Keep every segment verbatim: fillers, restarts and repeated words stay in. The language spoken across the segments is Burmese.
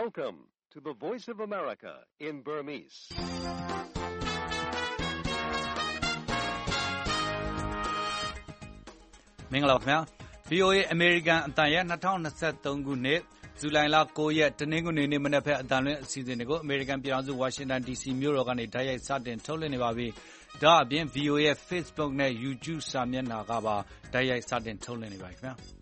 Welcome to the Voice of America in Burmese. ။မင်္ဂလာပါခင်ဗျာ။ ဗွီအိုအေ အမေရိကန်အသံရဲ့၂၀၂၃ခုနှစ်ဇူလိုင်လ၉ရက်တနင်္ဂနွေနေ့မနက်ဖက်အသံလွှင့်အစီအစဉ်တွေကိုအမေရိကန်ပြည်ထောင်စုဝါရှင်တန်ဒီစီမြို့တော်ကနေတိုက်ရိုက်စတင်ထုတ်လွှင့်နေပါပြီ။ဒါအပြင် ဗွီအိုအေရဲ့ Facebook နဲ့ YouTube စာမျက်နှာကပါတိုက်ရိုက်စတင်ထုတ်လွှင့်နေပါပြီခင်ဗျာ။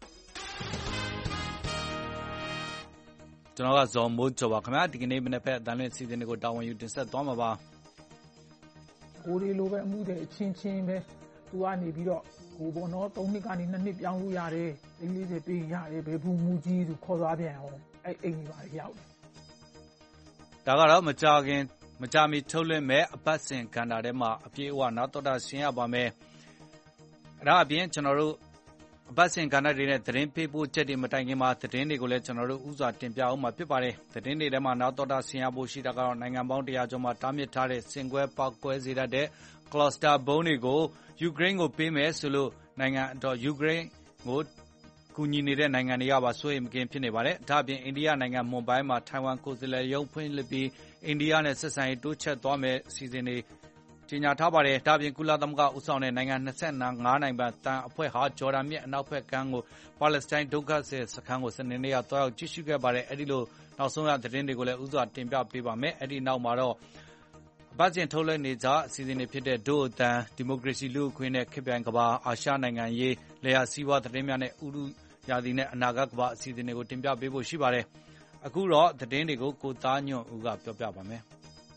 ကျွန်တော်ကဇော်မိုးကျော်ပါခင်ဗျာ။ဒီကနေ့မနက်ဖက်အသံလွှင့်အစီအစဉ်တွေကိုတာဝန်ယူတင်ဆက်သွားမှာပါ။ကိုရီလိုပဲအမှုတဲ့အချင်းချင်းပဲသူကနေပြီးတော့ကိုဘောနော်သုံးနှစ်ကနေနှစ်နှစ်ပြောင်းလို့ရတယ်အင်္ဂလိပ်တွေပြီးရတယ်ဘယ်ဘူးမူကြီးသူခေါ်သွားပြန်အောင်အဲ့အိမ်ကြီးပါရောက်တယ်ဒါကတော့မကြခင်မကြမီထုတ်လွှင့်မဲ့အပတ်စဉ်ကဏ္ဍထဲမှာအပြည့်အဝနောက်တော်တာဆင်းရပါမယ်အဲ့ဒါအပြင်ကျွန်တော်တို့အပတ်စဉ်ကဏ္ဍတွေနဲ့သတင်းပေးပို့ချက်တွေမတိုင်ခင်မှာသတင်းတွေကိုလည်းကျွန်တော်တို့ဥစွာတင်ပြအောင်မှာဖြစ်ပါတယ်သတင်းတွေထဲမှာနောက်တော်တာဆင်းရဖို့ရှိတာကတော့နိုင်ငံပေါင်းတစ်ရာကျော်မှာတားမြစ်ထားတဲ့စင်ကွဲပောက်ကွဲစေတတ်တဲ့ cluster ဘုံတွေကိုယူကရိန်းကိုပေးမယ်ဆိုလို့နိုင်ငံတော်ယူကရိန်းကိုကူညီနေတဲ့နိုင်ငံတွေကပါစိုးရိမ်မကင်းဖြစ်နေပါတယ်။ဒါ့အပြင်အိန္ဒိယနိုင်ငံမွန်ဘိုင်းမှာထိုင်ဝမ်ကိုယ်စားလှယ်ရုံးဖွင့်လှစ်ပြီးအိန္ဒိယနဲ့ဆက်ဆံရေးတိုးချဲ့သွားမယ်အစီအစဉ်တွေကြေညာထားပါတယ်။ဒါ့အပြင်ကုလသမဂ္ဂဦးဆောင်တဲ့နိုင်ငံ၂၅နိုင်ငံတန်အဖွဲ့ဟာဂျော်ဒန်မြစ်အနောက်ဘက်ကမ်းကိုပါလက်စတိုင်းဒုက္ခသည်စခန်းကိုစနေနေ့ကတွားရောက်ကြည့်ရှုခဲ့ပါတယ်။အဲဒီလိုနောက်ဆုံးရသတင်းတွေကိုလည်းဥစွာတင်ပြပေးပါမယ်။အဲဒီနောက်မှာတော့အပတ်စဉ်ထုတ်လွှင့်နေကြအစီအစဉ်တွေဖြစ်တဲ့ဒို့အတန်ဒီမိုကရေစီလူ့အခွင့်နဲ့ခေတ်ပြိုင်ကဘာအာရှနိုင်ငံရေးလယ်ယာစီးပွားသတင်းများနဲ့ဥရုရာသီနဲ့အနာဂတ်ကဘာအစီအစဉ်တွေကိုတင်ပြပေးဖို့ရှိပါတယ်။အခုတော့သတင်းတွေကိုကိုသားညွန့်ဦးကပြောပြပါမယ်။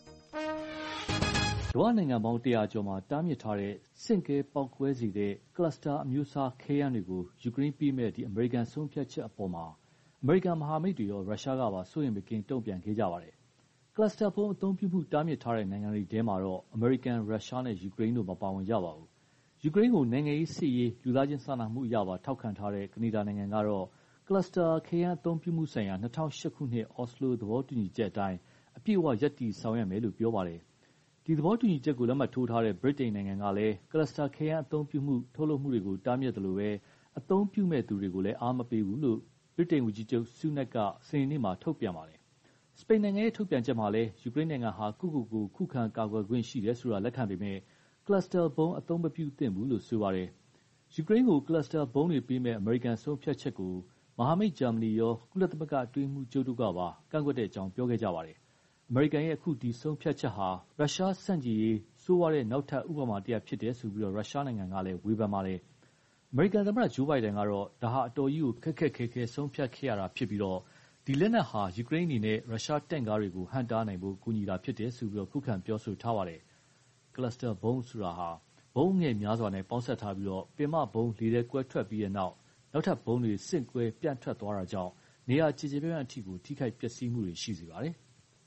ကမ္ဘာနိုင်ငံပေါင်းတစ်ရာကျော်မှာတားမြစ်ထားတဲ့စင့်ကဲပေါက်ကွဲစေတဲ့ cluster အမျိုးအစားခဲယမ်းတွေကိုယူကရိန်းပေးမဲ့ဒီအမေရိကန်ဆုံးဖြတ်ချက်အပေါ်မှာအမေရိကန်မဟာမိတ်တွေရောရုရှားကပါစိုးရိမ်မကင်းတုံ့ပြန်ခဲ့ကြပါတယ်။ cluster ဘုံအသုံးပြုမှုတားမြစ်ထားတဲ့နိုင်ငံတွေထဲမှာတော့အမေရိကန်ရုရှားနဲ့ယူကရိန်းတို့မပါဝင်ကြပါဘူး။ယူကရိန်းကိုနိုင်ငံရေးစစ်ရေးလူသားချင်းစာနာမှုအရပါထောက်ခံထားတဲ့ကနေဒါနိုင်ငံကတော့ cluster ခဲယမ်းအသုံးပြုမှုဆိုင်ရာ၂၀၀၈ခုနှစ်အော်စလိုသဘောတူညီချက်အတိုင်းအပြည့်အဝရပ်တည်ဆောင်ရွက်မယ်လို့ပြောပါတယ်။ဒီသဘောတူညီချက်ကိုလက်မှတ်ထိုးထားတဲ့ဗြိတိန်နိုင်ငံကလည်း cluster ခဲယမ်းအသုံးပြုမှုထုတ်လုပ်မှုတွေကိုတားမြစ်တယ်လို့ပဲအသုံးပြုမဲ့သူတွေကိုလည်းအားမပေးဘူးလို့ဗြိတိန်ဝန်ကြီးချုပ်ဆူးနက်ကစနေနေ့မှာထုတ်ပြန်ပါတယ်။စပိန်နိုင်ငံရဲ့ထုတ်ပြန်ချက်မှာလည်းယူကရိန်းနိုင်ငံဟာခုခုကိုခုခံကာကွယ်ခွင့်ရှိတယ်ဆိုတာလက်ခံပေမဲ့ cluster ဘုံအသုံးမပြုသင့်ဘူးလို့ဆိုပါတယ်။ယူကရိန်းကို cluster ဘုံတွေပေးမဲ့အမေရိကန်ဆုံးဖြတ်ချက်ကိုမဟာမိတ်ဂျာမနီရောကုလသမဂ္ဂအတွင်းမှုချုပ်တို့ကပါကန့်ကွက်တဲ့အကြောင်းပြောခဲ့ကြပါတယ်။အမေရိကန်ရဲ့အခုဒီဆုံးဖြတ်ချက်ဟာရုရှားဆန့်ကျင်ရေးဆိုးဝါးတဲ့နောက်ထပ်ဥပမာတစ်ရပ်ဖြစ်တယ်ဆိုပြီးရုရှားနိုင်ငံကလည်းဝေဖန်ပါတယ်။အမေရိကန်သမ္မတဂျိုးဘိုင်ဒန်ကတော့ဒါဟာအတော်ကြီးကိုခက်ခက်ခဲခဲဆုံးဖြတ်ခဲ့ရတာဖြစ်ပြီးတော့ဒီလက်နက်ဟာယူကရိန်းအနေနဲ့ရုရှားတင့်ကားတွေကိုဟန့်တားနိုင်ဖို့ကူညီတာဖြစ်တယ်ဆိုပြီးခုခံပြောဆိုထားပါတယ်။ cluster ဘုံဆိုတာဟာဘုံငယ်များစွာနဲ့ပေါင်းစပ်ထားပြီးတော့ပင်မဘုံလေထဲကွဲထွက်ပြီးတဲ့နောက်နောက်ထပ်ဘုံတွေစင့်ကွဲပြန့်ထွက်သွားတာကြောင့်နေရာခြေခြေပြန့်ပြန့်အထိကိုထိခိုက်ပျက်စီးမှုတွေရှိစေပါတယ်။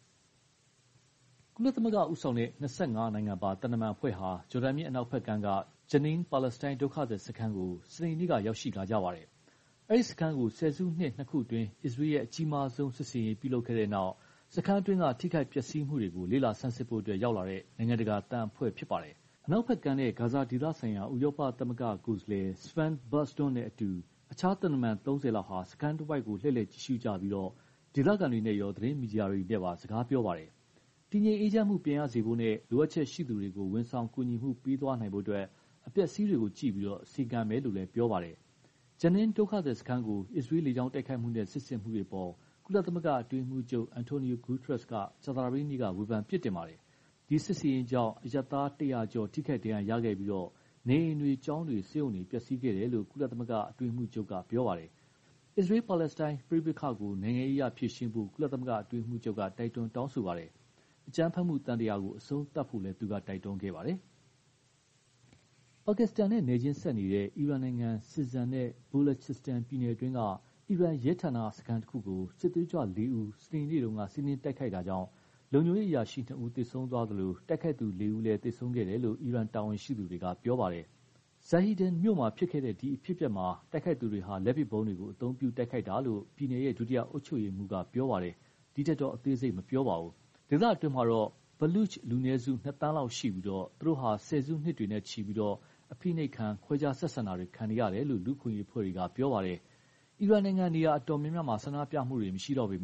ကုလသမဂ္ဂဦးဆောင်တဲ့၂၅နိုင်ငံပါတန်တမန်အဖွဲ့ဟာဂျော်ဒန်မြစ်အနောက်ဘက်ကမ်းကဂျနီင်းပါလက်စတိုင်းဒုက္ခသည်စခန်းကိုစနေနေ့ကရောက်ရှိလာကြပါတယ်။အဲဒီစခန်းကိုဆယ်စုနှစ်နှစ်ခုအတွင်းအစ္စရေးရဲ့အကြီးမားဆုံးစစ်ဆင်ရေးပြုလုပ်ခဲ့တဲ့နောက်စခန်းအတွင်းကထိခိုက်ပျက်စီးမှုတွေကိုလေ့လာဆန်းစစ်ဖို့အတွက်ရောက်လာတဲ့နိုင်ငံတကာတန်အဖွဲ့ဖြစ်ပါတယ်။အနောက်ဘက်ကမ်းနဲ့ဂါဇာဒေသဆိုင်ရာဥရောပသမဂ္ဂကိုယ်စားလှယ်စဗန်ဘာစတွန်းနဲ့အတူအခြားတန်တမန်သုံးဆယ်လောက်ဟာစခန်းတစ်ဝိုက်ကိုလှည့်လည်ကြည့်ရှုကြပြီးတော့ဒေသခံတွေနဲ့ရောသတင်းမီဒီယာတွေနဲ့ပါစကားပြောပါတယ်။တည်ငြိမ်အေးချမ်းမှုပြန်ရစေဖို့နဲ့လိုအပ်ချက်ရှိသူတွေကိုဝန်ဆောင်ကူညီမှုပေးသွားနိုင်ဖို့အတွက်အပျက်စီးတွေကိုကြည့်ပြီးတော့စီကံမယ်လို့လည်းပြောပါတယ်။ဂျနီင်းဒုက္ခသည်စခန်းကိုအစ္စရေးလေကြောင်းတိုက်ခိုက်မှုနဲ့စစ်ဆင်မှုတွေပေါ်ကုလသမဂ္ဂအတွင်းမှုချုပ်အန်တိုနီယိုဂူထရက်စ်ကကြာသပတေးနေ့ကဝေဖန်ပြစ်တင်ပါတယ်။ဒီစစ်ဆင်ရေးကြောင့်အရပ်သားတစ်ရာကျော်ထိခိုက်ဒဏ်ရာရခဲ့ပြီးတော့နေအိမ်တွေကျောင်းတွေစေုံတွေပျက်စီးခဲ့တယ်လို့ကုလသမဂ္ဂအတွင်းမှုချုပ်ကပြောပါတယ်။အစ္စရေးပါလက်စတိုင်းပြည်ပခါကိုနိုင်ငံရေးအရဖြည့်ရှင်းဖို့ကုလသမဂ္ဂအတွင်းမှုချုပ်ကတိုက်တွန်းတောင်းဆိုပါတယ်။အကြမ်းဖက်မှုတန်တရားကိုအဆုံးသတ်ဖို့လည်းသူကတိုက်တွန်းခဲ့ပါတယ်။ပါကစ္စတန်နဲ့နယ်ချင်းဆက်နေတဲ့အီရန်နိုင်ငံစစ်ဇန်နဲ့ဘူလချစ္စတန်ပြည်နယ်အတွင်းကအီရန်ရဲဌာနစခန်းတစ်ခုကိုစစ်သွေးကြွလေးဦးစနေနေ့တုန်းကစီးနင်းတိုက်ခိုက်တာကြောင့်လုံခြုံရေးအရာရှိနှစ်ဦးသေဆုံးသွားသလိုတိုက်ခိုက်သူလေးဦးလည်းသေဆုံးခဲ့တယ်လို့အီရန်တာဝန်ရှိသူတွေကပြောပါတယ်။ဇာဟီဒန်မြို့မှာဖြစ်ခဲ့တဲ့ဒီအဖြစ်အပျက်မှာတိုက်ခိုက်သူတွေဟာလက်ပစ်ဗုံးတွေကိုအသုံးပြုတိုက်ခိုက်တာလို့ပြည်နယ်ရဲ့ဒုတိယအုပ်ချုပ်ရေးမှူးကပြောပါတယ်။ဒီတက်တော့အသေးစိတ်မပြောပါဘူး။ဒေသအတွင်းမှာတော့ဘလူချ်လူနည်းစုနှစ်သန်းလောက်ရှိပြီးတော့သူတို့ဟာဆယ်စုနှစ်တွေနဲ့ချီပြီးတော့အဖိနှိပ်ခံခွဲခြားဆက်ဆံတာတွေခံရတယ်လို့လူခွင့်ရေးဖွဲ့တွေကပြောပါတယ်။အီရန်နိုင်ငံနေရာအတော်များများမှာဆန္ဒပြမှုတွေမရှိတော့ပေမဲ့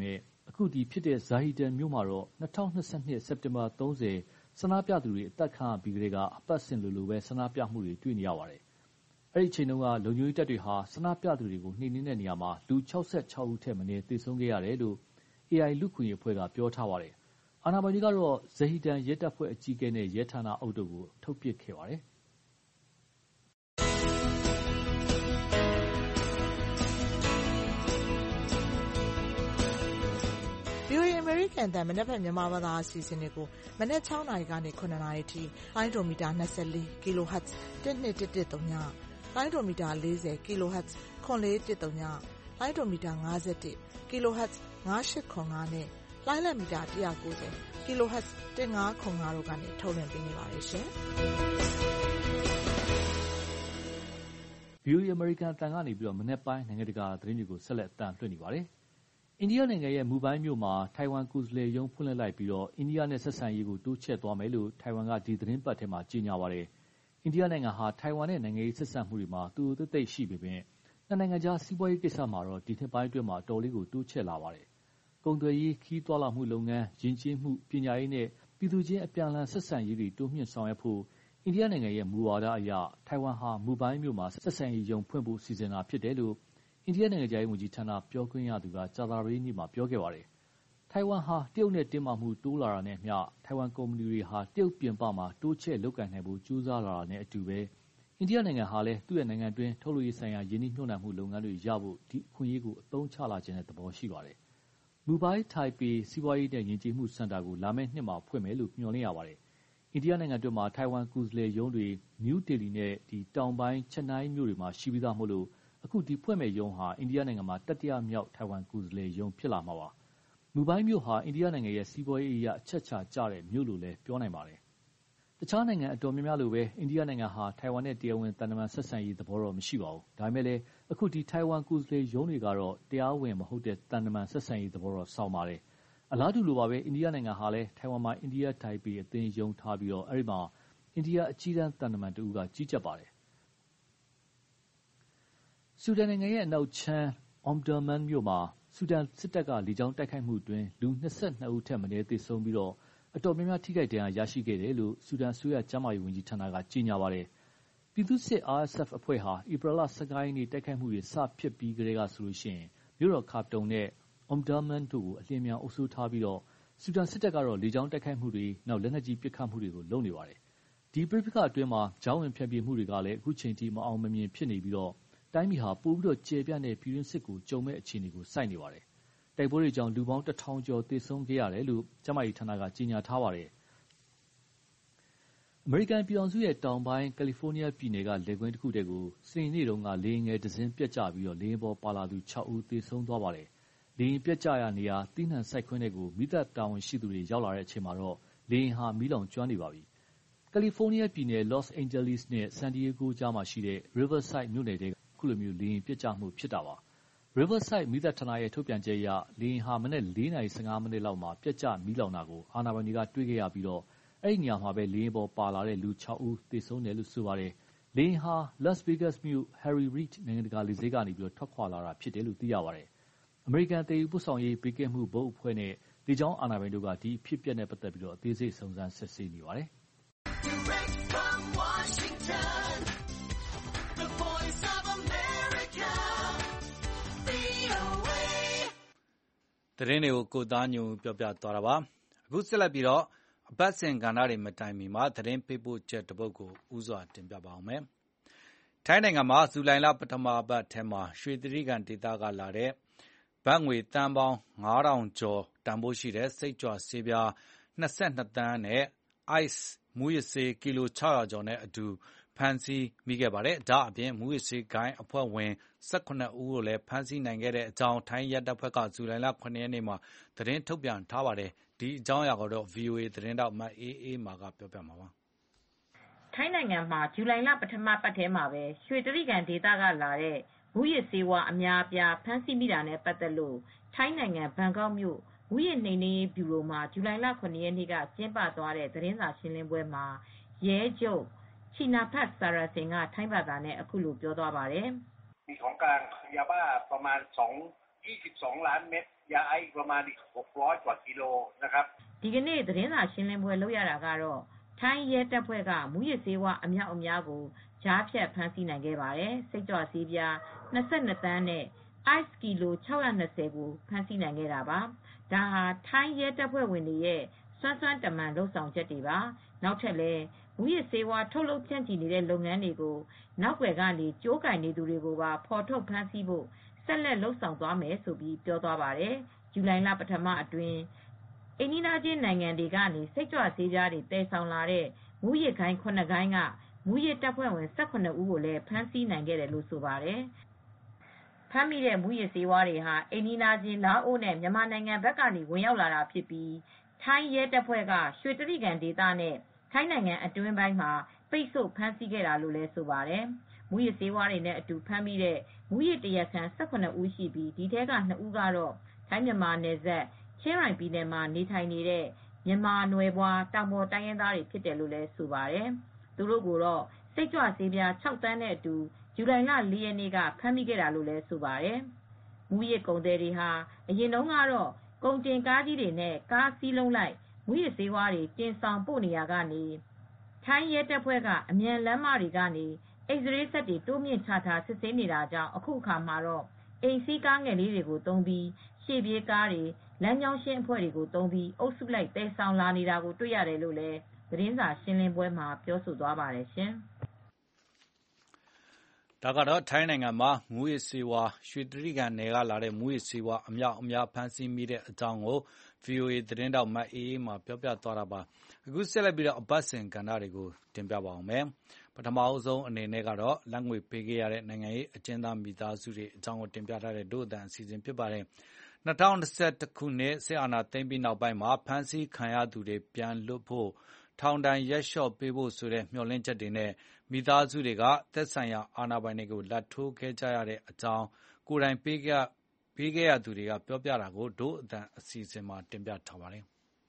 အခုဒီဖြစ်တဲ့ဇာဟီဒန်မြို့မှာတော့၂၀၂၂စက်တင်ဘာ၃၀ဆန္ဒပြသူတွေအသက်ခံရပြီးကတည်းကအပတ်စဉ်လိုလိုပဲဆန္ဒပြမှုတွေတွေ့နေရပါတယ်။အဲ့ဒီအချိန်တုန်းကလုံခြုံရေးတပ်တွေဟာဆန္ဒပြသူတွေကိုနှိမ်နင်းတဲ့နေရာမှာလူ၆၆ဦးထက်မနည်းသေဆုံးခဲ့ရတယ်လို့ အေအိုင် လူ့အခွင့်အရေးအဖွဲ့ကပြောထားပါတယ်။အာဏာပိုင်တွေကတော့ဇဟီဒန်ရဲတပ်ဖွဲ့အကြီးအကဲနဲ့ရဲဌာနအုပ်တို့ကိုထုတ်ပစ်ခဲ့ပါတယ်။ဗီအိုအေ American အသံမနက်ဖြန်မြန်မာဘာသာအစီအစဉ်တွေကိုမနက်၆နာရီကနေ၇နာရီအထိလိုင်းဒိုမီတာ၂၄ kHz ၁၂၁၁၃ညလိုင်းဒိုမီတာ၄၀ kHz ခွန်လေးတစ်သုံးညလိုင်းဒိုမီတာ၅၁ kHz ၅၈ခွန်၅နဲ့လိုင်းလက်မီတာ၁၉၀ kHz ၁၅ခွန်၅တို့ကနေထုတ်လွှင့်ပေးနေပါတယ်ရှင်။ဗီအိုအေ American အသံကနေပြီးတော့မနက်ပိုင်းနိုင်ငံတကာသတင်းတွေကိုဆက်လက်အသံလွှင့်နေပါတယ်။အိန္ဒိယနိုင်ငံရဲ့မူပိုင်းမြို့မှာထိုင်ဝမ်ကိုယ်စားလှယ်ရုံးဖွင့်လှစ်လိုက်ပြီးတော့အိန္ဒိယနဲ့ဆက်ဆံရေးကိုတိုးချဲ့သွားမယ်လို့ထိုင်ဝမ်ကဒီသတင်းပတ်ထဲမှာကြေညာပါတယ်။အိန္ဒိယနိုင်ငံဟာထိုင်ဝမ်နဲ့နိုင်ငံရေးဆက်ဆံမှုတွေမှာတူတူတိတ်ရှိပေမဲ့နှစ်နိုင်ငံကြားစီးပွားရေးကိစ္စမှာတော့ဒီနှစ်ပိုင်းအတွင်းမှာအတော်လေးကိုတိုးချဲ့လာပါတယ်။ကုန်သွယ်ရေးခီးသွွာလာမှုလုပ်ငန်းယဉ်ကျေးမှုပညာရေးနဲ့ပြည်သူချင်းအပြန်အလှန်ဆက်ဆံရေးတွေတိုးမြင့်ဆောင်ရွက်ဖို့အိန္ဒိယနိုင်ငံရဲ့မူဝါဒအရထိုင်ဝမ်ဟာမူပိုင်းမြို့မှာဆက်ဆံရေးရုံးဖွင့်ဖို့စီစဉ်တာဖြစ်တယ်လို့အိန္ဒိယနိုင်ငံခြားရေးဝန်ကြီးဌာနပြောခွင့်ရသူကကြာသပတေးနေ့မှာပြောခဲ့ပါတယ်။ထိုင်ဝမ်ဟာတရုတ်နဲ့တင်းမာမှုတိုးလာတာနဲ့အမျှထိုင်ဝမ်ကုမ္ပဏီတွေဟာတရုတ်ပြင်ပမှာတိုးချဲ့လုပ်ကိုင်နိုင်ဖို့ကြိုးစားလာတာနဲ့အတူပဲအိန္ဒိယနိုင်ငံဟာလည်းသူ့ရဲ့နိုင်ငံတွင်းထုတ်လုပ်ရေးဆိုင်ရာယင်းနှိမ့်ညွှန်နှံမှုလုပ်ငန်းတွေရဖို့ဒီအခွင့်အရေးကိုအသုံးချလာခြင်းတဲ့သဘောရှိပါတယ်။မူပိုင်းထိုင်ပေစီးပွားရေးနဲ့ယဉ်ကျေးမှုစင်တာကိုလာမယ့်နှစ်မှာဖွင့်မယ်လို့မျှော်လင့်ရပါတယ်။အိန္ဒိယနိုင်ငံတွင်းမှာထိုင်ဝမ်ကိုယ်စားလှယ်ရုံးတွေနယူးဒေလီနဲ့ဒီတောင်ပိုင်းချက်နိုင်းမြို့တွေမှာရှိပြီးသားမို့လို့အခုဒီဖွဲ့မဲ့ရုံးဟာအိန္ဒိယနိုင်ငံမှာတတိယမြောက်ထိုင်ဝမ်ကိုယ်စားလှယ်ရုံးဖြစ်လာမှာပါ။မူပိုင်းမြို့ဟာအိန္ဒိယနိုင်ငံရဲ့စီးပွားရေးအရာအချက်ချာကျတဲ့မြို့လို့လည်းပြောနိုင်ပါတယ်။တခြားနိုင်ငံအတော်များများလိုပဲအိန္ဒိယနိုင်ငံဟာထိုင်ဝမ်နဲ့တရားဝင်တန်တမန်ဆက်ဆံရေးသဘောတော့မရှိပါဘူး။ဒါပေမဲ့လည်းအခုဒီထိုင်ဝမ်ကိုယ်စားလှယ်ရုံးတွေကတော့တရားဝင်မဟုတ်တဲ့တန်တမန်ဆက်ဆံရေးသဘောတော့ဆောင်ပါတယ်။အလားတူလိုပါပဲအိန္ဒိယနိုင်ငံဟာလည်းထိုင်ဝမ်မှာအိန္ဒိယထိုင်ပေအသင်းရုံးထားပြီးတော့အဲဒီမှာအိန္ဒိယအကြီးတန်းတန်တမန်တဦးကကြီးကြပ်ပါတယ်။ဆူဒန်နိုင်ငံရဲ့အနောက်ခြမ်းအမ်ဒူမန်မြို့မှာဆူဒန်စစ်တပ်ကလေကြောင်းတိုက်ခိုက်မှုအတွင်းလူ၂၂ဦးထက်မနည်းသေဆုံးပြီးတော့အတော်များများထိခိုက်ဒဏ်ရာရရှိခဲ့တယ်လို့ဆူဒန်အစိုးရကျန်းမာရေးဝန်ကြီးဌာနကကြေညာပါတယ်။ပြည်သူ့စစ် အာအက်စ်အက်ဖ် အဖွဲ့ဟာဧပြီလ၁၅ရက်နေ့တိုက်ခိုက်မှုတွေစဖြစ်ပြီးကတည်းကဆိုရင်မြို့တော်ခါတုန်နဲ့အမ်ဒူမန်တို့ကိုအလျင်အမြန်အုပ်စိုးထားပြီးတော့ဆူဒန်စစ်တပ်ကတော့လေကြောင်းတိုက်ခိုက်မှုတွေနောက်လက်နက်ကြီးပစ်ခတ်မှုတွေကိုလုပ်နေပါတယ်။ဒီပြိပခအတွင်းမှာကြောင်းဝင်ဖျက်ပြေးမှုတွေကလည်းအခုချိန်ထိမအောင်မမြင်ဖြစ်နေပြီးတော့တိုင်းပြည်ဟာပိုပြီးတော့ကျေပြန့်တဲ့ပြည်တွင်းစစ်ကိုကြုံမဲ့အခြေအနေကိုစိုက်နေပါတယ်။တိုက်ပွဲတွေကြောင့်လူပေါင်းတစ်ထောင်ကျော်သေဆုံးခဲ့ရတယ်လို့ကျန်းမာရေးဌာနကကြေညာထားပါတယ်။အမေရိကန်ပြည်ထောင်စုရဲ့တောင်ပိုင်းကယ်လီဖိုးနီးယားပြည်နယ်ကလယ်ကွင်းတစ်ခုတည်းကိုစနေနေ့တုန်းကလေယာဉ်ငယ်တစ်စင်းပျက်ကျပြီးတော့လေယာဉ်ပေါ်ပါလာသူ၆ဦးသေဆုံးသွားပါတယ်။လေယာဉ်ပျက်ကျရာနေရာသီးနှံစိုက်ခွင်းတွေကိုမိသက်တာဝန်ရှိသူတွေရောက်လာတဲ့အချိန်မှာတော့လေယာဉ်ဟာမီးလောင်ကျွမ်းနေပါပြီ။ကယ်လီဖိုးနီးယားပြည်နယ်လော့စ်အိန်ဂျယ်လိစ်နဲ့ဆန်ဒီယေဂိုကြားမှာရှိတဲ့ Riverside မြို့နယ်တွေကခုလိုမျိုးလေယာဉ်ပျက်ကျမှုဖြစ်တာပါ။ Riverside မီးသတ်ဌာနရဲ့ထုတ်ပြန်ချက်အရလေယာဉ်ဟာမနက်၄နာရီ၁၅မိနစ်လောက်မှာပျက်ကျမီးလောင်တာကိုအာဏာပိုင်တွေကတွေ့ခဲ့ရပြီးတော့အဲ့ဒီနေရာမှာပဲလေယာဉ်ပေါ်ပါလာတဲ့လူ၆ဦးသေဆုံးတယ်လို့ဆိုပါတယ်။လေယာဉ်ဟာ Las Vegas မြို့ Harry Reid နိုင်ငံတကာလေဆိပ်ကနေပြီးတော့ထွက်ခွာလာတာဖြစ်တယ်လို့သိရပါတယ်။အမေရိကန်တည်ယူပို့ဆောင်ရေးဘေးကင်းမှုဘုတ်အဖွဲ့နဲ့လေကြောင်းအာဏာပိုင်တို့ကဒီဖြစ်ပျက်နဲ့ပတ်သက်ပြီးတော့အသေးစိတ်စုံစမ်းစစ်ဆေးနေပါတယ်။သတင်းတွေကိုကိုသားညွန့်ပြောပြသွားတာပါအခုဆက်လက်ပြီးတော့အပတ်စဉ်ကဏ္ဍတွေမတိုင်မီမှာသတင်းပေးပို့ချက်တစ်ပုဒ်ကိုဥစွာတင်ပြပါအောင်မယ်ထိုင်းနိုင်ငံမှာဇူလိုင်လပထမပတ်ထဲမှာရွှေတြိဂံဒေသကလာတဲ့ဘတ်ငွေတန်ပေါင်းငါးထောင်ကျော်တန်ဖိုးရှိတဲ့စိတ်ကြွဆေးပြား၂၂သန်းနဲ့ Ice မူးယစ်ဆေးကီလို၆ရာကျော်နဲ့အတူဖမ်းဆီးမိခဲ့ပါတယ်။ဒါအပြင်မူးယစ်ဆေးဂိုဏ်းအဖွဲ့ဝင်၁၇ဦးကိုလည်းဖမ်းဆီးနိုင်ခဲ့တဲ့အကြောင်းထိုင်းရဲတပ်ဖွဲ့ကဇူလိုင်လ၇ရက်နေ့မှာသတင်းထုတ်ပြန်ထားပါတယ်။ဒီအကြောင်းအရာကိုတော့ဗွီအိုအေသတင်းထောက်မအေးအေးမာကပြောပြမှာပါ။ထိုင်းနိုင်ငံမှာဇူလိုင်လပထမပတ်ထဲမှာပဲရွှေတြိဂံဒေသကလာတဲ့မူးယစ်ဆေးဝါးအများအပြားဖမ်းဆီးမိတာနဲ့ပတ်သက်လို့ထိုင်းနိုင်ငံဘန်ကောက်မြို့မူးယစ်နှိမ်နင်းရေးဗျူရိုမှာဇူလိုင်လ၇ရက်နေ့ကကျင်းပသွားတဲ့သတင်းစာရှင်းလင်းပွဲမှာရဲချုပ်ချီနာဖတ်ဆာရာစင်ကထိုင်းဘာသာနဲ့အခုလိုပြောသွားပါတယ်มีของกลางยาบ้าประมาณสองยี่สิบสองล้านเม็ดยาไอซ์ประมาณอีกหกร้อยกว่ากิโลนะครับဒီကနေ့သတင်းစာရှင်းလင်းပွဲလုပ်ရတာကတော့ထိုင်းရဲတပ်ဖွဲ့ကမူရစ်ဆေးဝါးအမြောက်အများကိုကြားဖြတ်ဖမ်းဆီးနိုင်ခဲ့ပါတယ်။စိတ်ကြွဆေးပြား၂၂တန်းနဲ့ ice ကီလို၆၂၀ကိုဖမ်းဆီးနိုင်ခဲ့တာပါ။ဒါဟာထိုင်းရဲတပ်ဖွဲ့ဝင်တွေရဲ့စွမ်းစွမ်းတမန်လုပ်ဆောင်ချက်တွေပါ။နောက်ထပ်လည်းမူရစ်ဆေးဝါးထုတ်လုပ်ဖြန့်ချီနေတဲ့လုပ်ငန်းတွေကိုနောက်ွယ်ကနေကြိုးကင်နေသူတွေကိုပါဖော်ထုတ်ဖမ်းဆီးဖို့ဆက်လက်လှုပ်ဆောင်သွားမယ်ဆိုပြီးပြောသွားပါတယ်။ဇူလိုင်လပထမအတွင်းအိန္ဒိယချင်းနိုင်ငံတွေကနေစိတ်ကြွဆေးပြားတွေတည်ဆောင်လာတဲ့မူရစ်ဂိုင်းခုနှစ်ဂိုင်းကမူရစ်တပ်ဖွဲ့ဝင်၁၇ဦးကိုလည်းဖမ်းဆီးနိုင်ခဲ့တယ်လို့ဆိုပါတယ်။ဖမ်းမိတဲ့မူရစ်ဆေးဝါးတွေဟာအိန္ဒိယချင်းလာအိုနဲ့မြန်မာနိုင်ငံဘက်ကနေဝင်ရောက်လာတာဖြစ်ပြီးထိုင်းရဲတပ်ဖွဲ့ကရွှေတြိဂံဒေသနဲ့ထိုင်းနိုင်ငံအတွင်းပိုင်းမှာပိတ်ဆို့ဖမ်းဆီးခဲ့တာလို့လည်းဆိုပါတယ်။မူရစ်ဆေးဝါးတွေနဲ့အတူဖမ်းမိတဲ့မူရစ်တရားခံ၁၇ဦးရှိပြီးဒီထဲက၂ဦးကတော့ထိုင်းမြန်မာနယ်စပ်ချင်းရိုင်ပြည်နယ်မှာနေထိုင်နေတဲ့မြန်မာနွယ်ဖွားတောင်ပေါ်တိုင်းရင်းသားတွေဖြစ်တယ်လို့လည်းဆိုပါတယ်။သူတို့ကိုတော့စိတ်ကြွဆေးပြား၆သန်းနဲ့အတူဇူလိုင်လ၄ရက်နေ့ကဖမ်းမိခဲ့တာလို့လည်းဆိုပါတယ်။မူရစ်ကုန်သည်တွေဟာအရင်တုန်းကတော့ကုန်တင်ကားကြီးတွေနဲ့ကားစီးလုံးလိုက်မူရစ်ဆေးဝါးတွေတင်ဆောင်ပို့နေရကနေထိုင်းရဲတပ်ဖွဲ့ကအမြန်လမ်းမတွေကနေအိတ်စရေးဆက်တွေတိုးမြင့်ချထားစစ်ဆေးနေတာကြောင့်အခုအခါမှာတော့အိမ်စီးကားငယ်လေးတွေကိုသုံးပြီးရှေ့ပြေးကားတွေလမ်းကြောင်းရှင်းအဖွဲ့တွေကိုသုံးပြီးအုပ်စုလိုက်တည်ဆောင်လာနေတာကိုတွေ့ရတယ်လို့လည်းသတင်းစာရှင်းလင်းပွဲမှာပြောဆိုသွားပါတယ်ရှင်။ဒါကတော့ထိုင်းနိုင်ငံမှာမူရစ်ဆေးဝါးရွှေတြိဂံနယ်ကလာတဲ့မူရစ်ဆေးဝါးအမြောက်အများဖမ်းဆီးမိတဲ့အကြောင်းကို ဗွီအိုအေ သတင်းထောက်မအေးအေးမာပြောပြသွားတာပါ။အခုဆက်လက်ပြီးတော့အပတ်စဉ်ကဏ္ဍတွေကိုတင်ပြပါအောင်မယ်။ပထမအဆုံးအနေနဲ့ကတော့လက်ငွေပေးခဲ့ရတဲ့နိုင်ငံရေးအကျဉ်းသားမိသားစုတွေအကြောင်းကိုတင်ပြထားတဲ့ဒို့အတန်အစီအစဉ်ဖြစ်ပါတယ်။၂၀၂၁ခုနှစ်စစ်အာဏာသိမ်းပြီးနောက်ပိုင်းမှာဖမ်းဆီးခံရသူတွေပြန်လွတ်ဖို့ထောင်ဒဏ်ရက်လျှော့ပေးဖို့ဆိုတဲ့မျှော်လင့်ချက်တွေနဲ့မိသားစုတွေကသက်ဆိုင်ရာအာဏာပိုင်တွေကိုလာဘ်ထိုးခဲ့ကြရတဲ့အကြောင်းကိုယ်တိုင်ပေးခဲ့ပေးခဲ့ရသူတွေကပြောပြတာကိုဒို့အတန်အစီအစဉ်မှာတင်ပြထားပါတယ်။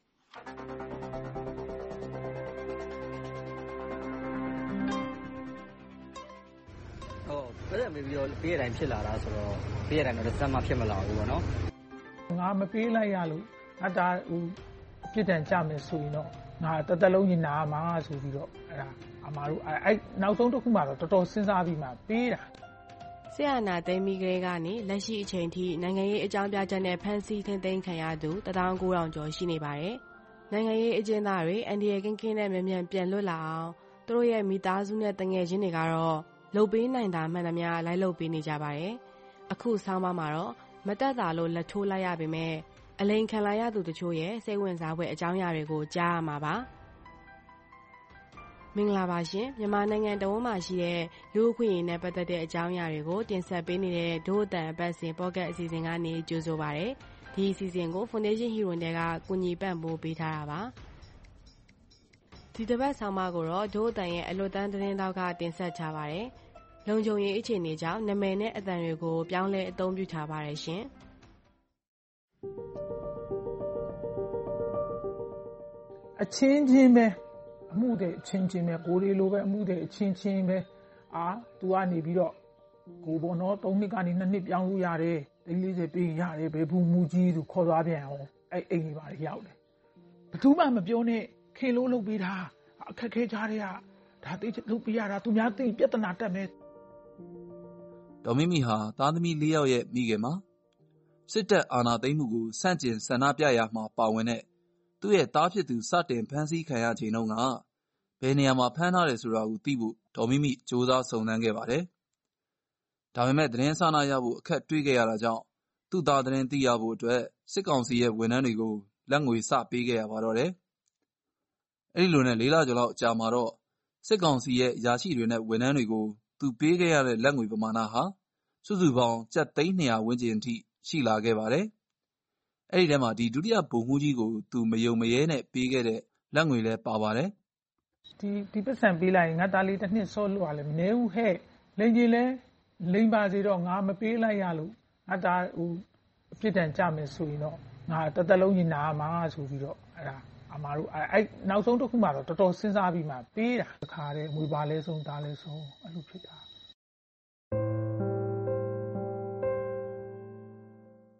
ဟုတ်ပြည့်ပြီးတော့ပေးရတိုင်းဖြစ်လာတာဆိုတော့ပေးရတိုင်းတော့စမ်းမဖြစ်မလာဘူးပေါ့နော်ငါမပေးလိုက်ရလို့အတားဟိုအပြစ်ဒဏ်ကြမယ်ဆိုရင်တော့ငါတသက်လုံးညီနာမှာဆိုပြီးတော့အဲ့ဒါအမားတို့အဲ့နောက်ဆုံးတစ်ခုမှတော့တော်တော်စဉ်းစားပြီးမှပေးတာဆရာနာသိမ်းပြီးကလေးကနေလက်ရှိအချိန်ထိနိုင်ငံရေးအကြောင်းပြချက်နဲ့ဖမ်းဆီးထိန်းသိမ်းခံရသူတထောင်ကိုးထောင်ကျော်ရှိနေပါတယ်။နိုင်ငံရေးအကျဉ်းသားတွေအန်ဒီရကင်းကင်းနဲ့မြန်မြန်ပြန်လွတ်လာအောင်သူတို့ရဲ့မိသားစုနဲ့တငယ်ချင်းတွေကတော့လှုပ်ပေးနိုင်တာမှန်သမျှလိုက်လှုပ်ပေးနေကြပါတယ်။အခုဆောင်းပါးမှာတော့မတက်တာလို့လက်ထိုးလိုက်ရပေမဲ့အလိန်ခံလာရသူတချို့ရဲ့စိတ်ဝင်စားဖွယ်အကြောင်းအရာတွေကိုကြားရမှာပါမင်္ဂလာပါရှင်မြန်မာနိုင်ငံတဝန်းမှာရှိတဲ့လူ့အခွင့်အရေးနဲ့ပတ်သက်တဲ့အကြောင်းအရာတွေကိုတင်ဆက်ပေးနေတဲ့ဒို့အတန်အပတ်စဉ်ပေါ့ကတ်အစီအစဉ်ကနေကြိုဆိုပါရစေဒီအစီအစဉ်ကို Foundation Hero တွေကကူညီပံ့ပိုးပေးထားတာပါဒီတစ်ပတ်ဆောင်းပါးကိုတော့ဒို့အတန်ရဲ့အလွတ်တန်းသတင်းတောက်ကတင်ဆက်ထားပါတယ်လုံခြုံရေးအခြေအနေကြောင့်နာမည်နဲ့အသံတွေကိုပြောင်းလဲအသုံးပြုထားပါတယ်ရှင်အချင်းချင်းပဲအမှုတဲ့အချင်းချင်းပဲကိုရီလိုပဲအမှုတဲ့အချင်းချင်းပဲအာသူကနေပြီးတော့ကိုဘောနော်သုံးနှစ်ကနေနှစ်နှစ်ပြောင်းလို့ရတယ်သိန်းလေးဆယ်ပြီးရတယ်ဘယ်ဘူးမူကြီးသူခေါ်သွားပြန်အောင်အဲ့အိမ်ကြီးပါရောက်တယ်ဘယ်သူမှမပြောနဲ့ခင်လို့လုပ်ပေးတာအခက်ခဲကြတဲ့ကဒါသိလုပ်ပေးရတာသူများသိပြဿနာတက်မယ်ဒေါ်မီမီဟာသားသမီးလေးယောက်ရဲ့မိခင်မှာစစ်တပ်အာဏာသိမ်းမှုကိုစန့်ကျင်ဆန္ဒပြရမှာပါဝင်တဲ့သူ့ရဲ့သားဖြစ်သူစတင်ဖမ်းဆီးခံရချိန်တုန်းကဘယ်နေရာမှာဖမ်းထားတယ်ဆိုတာကိုသိဖို့ဒေါ်မီမီစူးစမ်းစုံစမ်းခဲ့ပါတယ်။ဒါပေမဲ့သတင်းစာနာရဖို့အခက်တွေ့ခဲ့ရတာကြောင့်သူ့သားသတင်းသိရဖို့အတွက်စစ်ကောင်စီရဲ့ဝန်ထမ်းတွေကိုလက်ငွေစပေးခဲ့ရပါတော့တယ်။အဲဒီလိုနဲ့လေးလကျော်လောက်ကြာမှာတော့စစ်ကောင်စီရဲ့ယာရှိတွေနဲ့ဝန်ထမ်းတွေကိုသူပေးခဲ့ရတဲ့လက်ငွေပမာဏဟာစုစုပေါင်းကျပ်သိန်း၂ရာဝန်းကျင်အထိရှိလာခဲ့ပါတယ်။အဲ့ဒီထဲမှာဒီဒုတိယဗိုလ်မှူးကြီးကိုသူမယုံမရဲနဲ့ပေးခဲ့တဲ့လက်ငွေလည်းပါပါတယ်။ဒီဒီပတ်စံပေးလိုက်ငါသားလေးတစ်နှစ်စောလို့လည်းမနေဘူးဟဲ့လိန်ကြီးလဲလိန်ပါစေတော့ငါမပေးလိုက်ရလို့ငါသားဟိုအပြစ်ဒဏ်ကြမယ်ဆိုရင်တော့ငါတသက်လုံးညီနာမှာဆိုပြီးတော့အဲ့ဒါအမားတို့အဲ့နောက်ဆုံးတစ်ခုမှတော့တော်တော်စဉ်းစားပြီးမှပေးတာတခါတည်းငွေပါလဲဆုံးသားလဲဆုံးအဲ့လိုဖြစ်တာ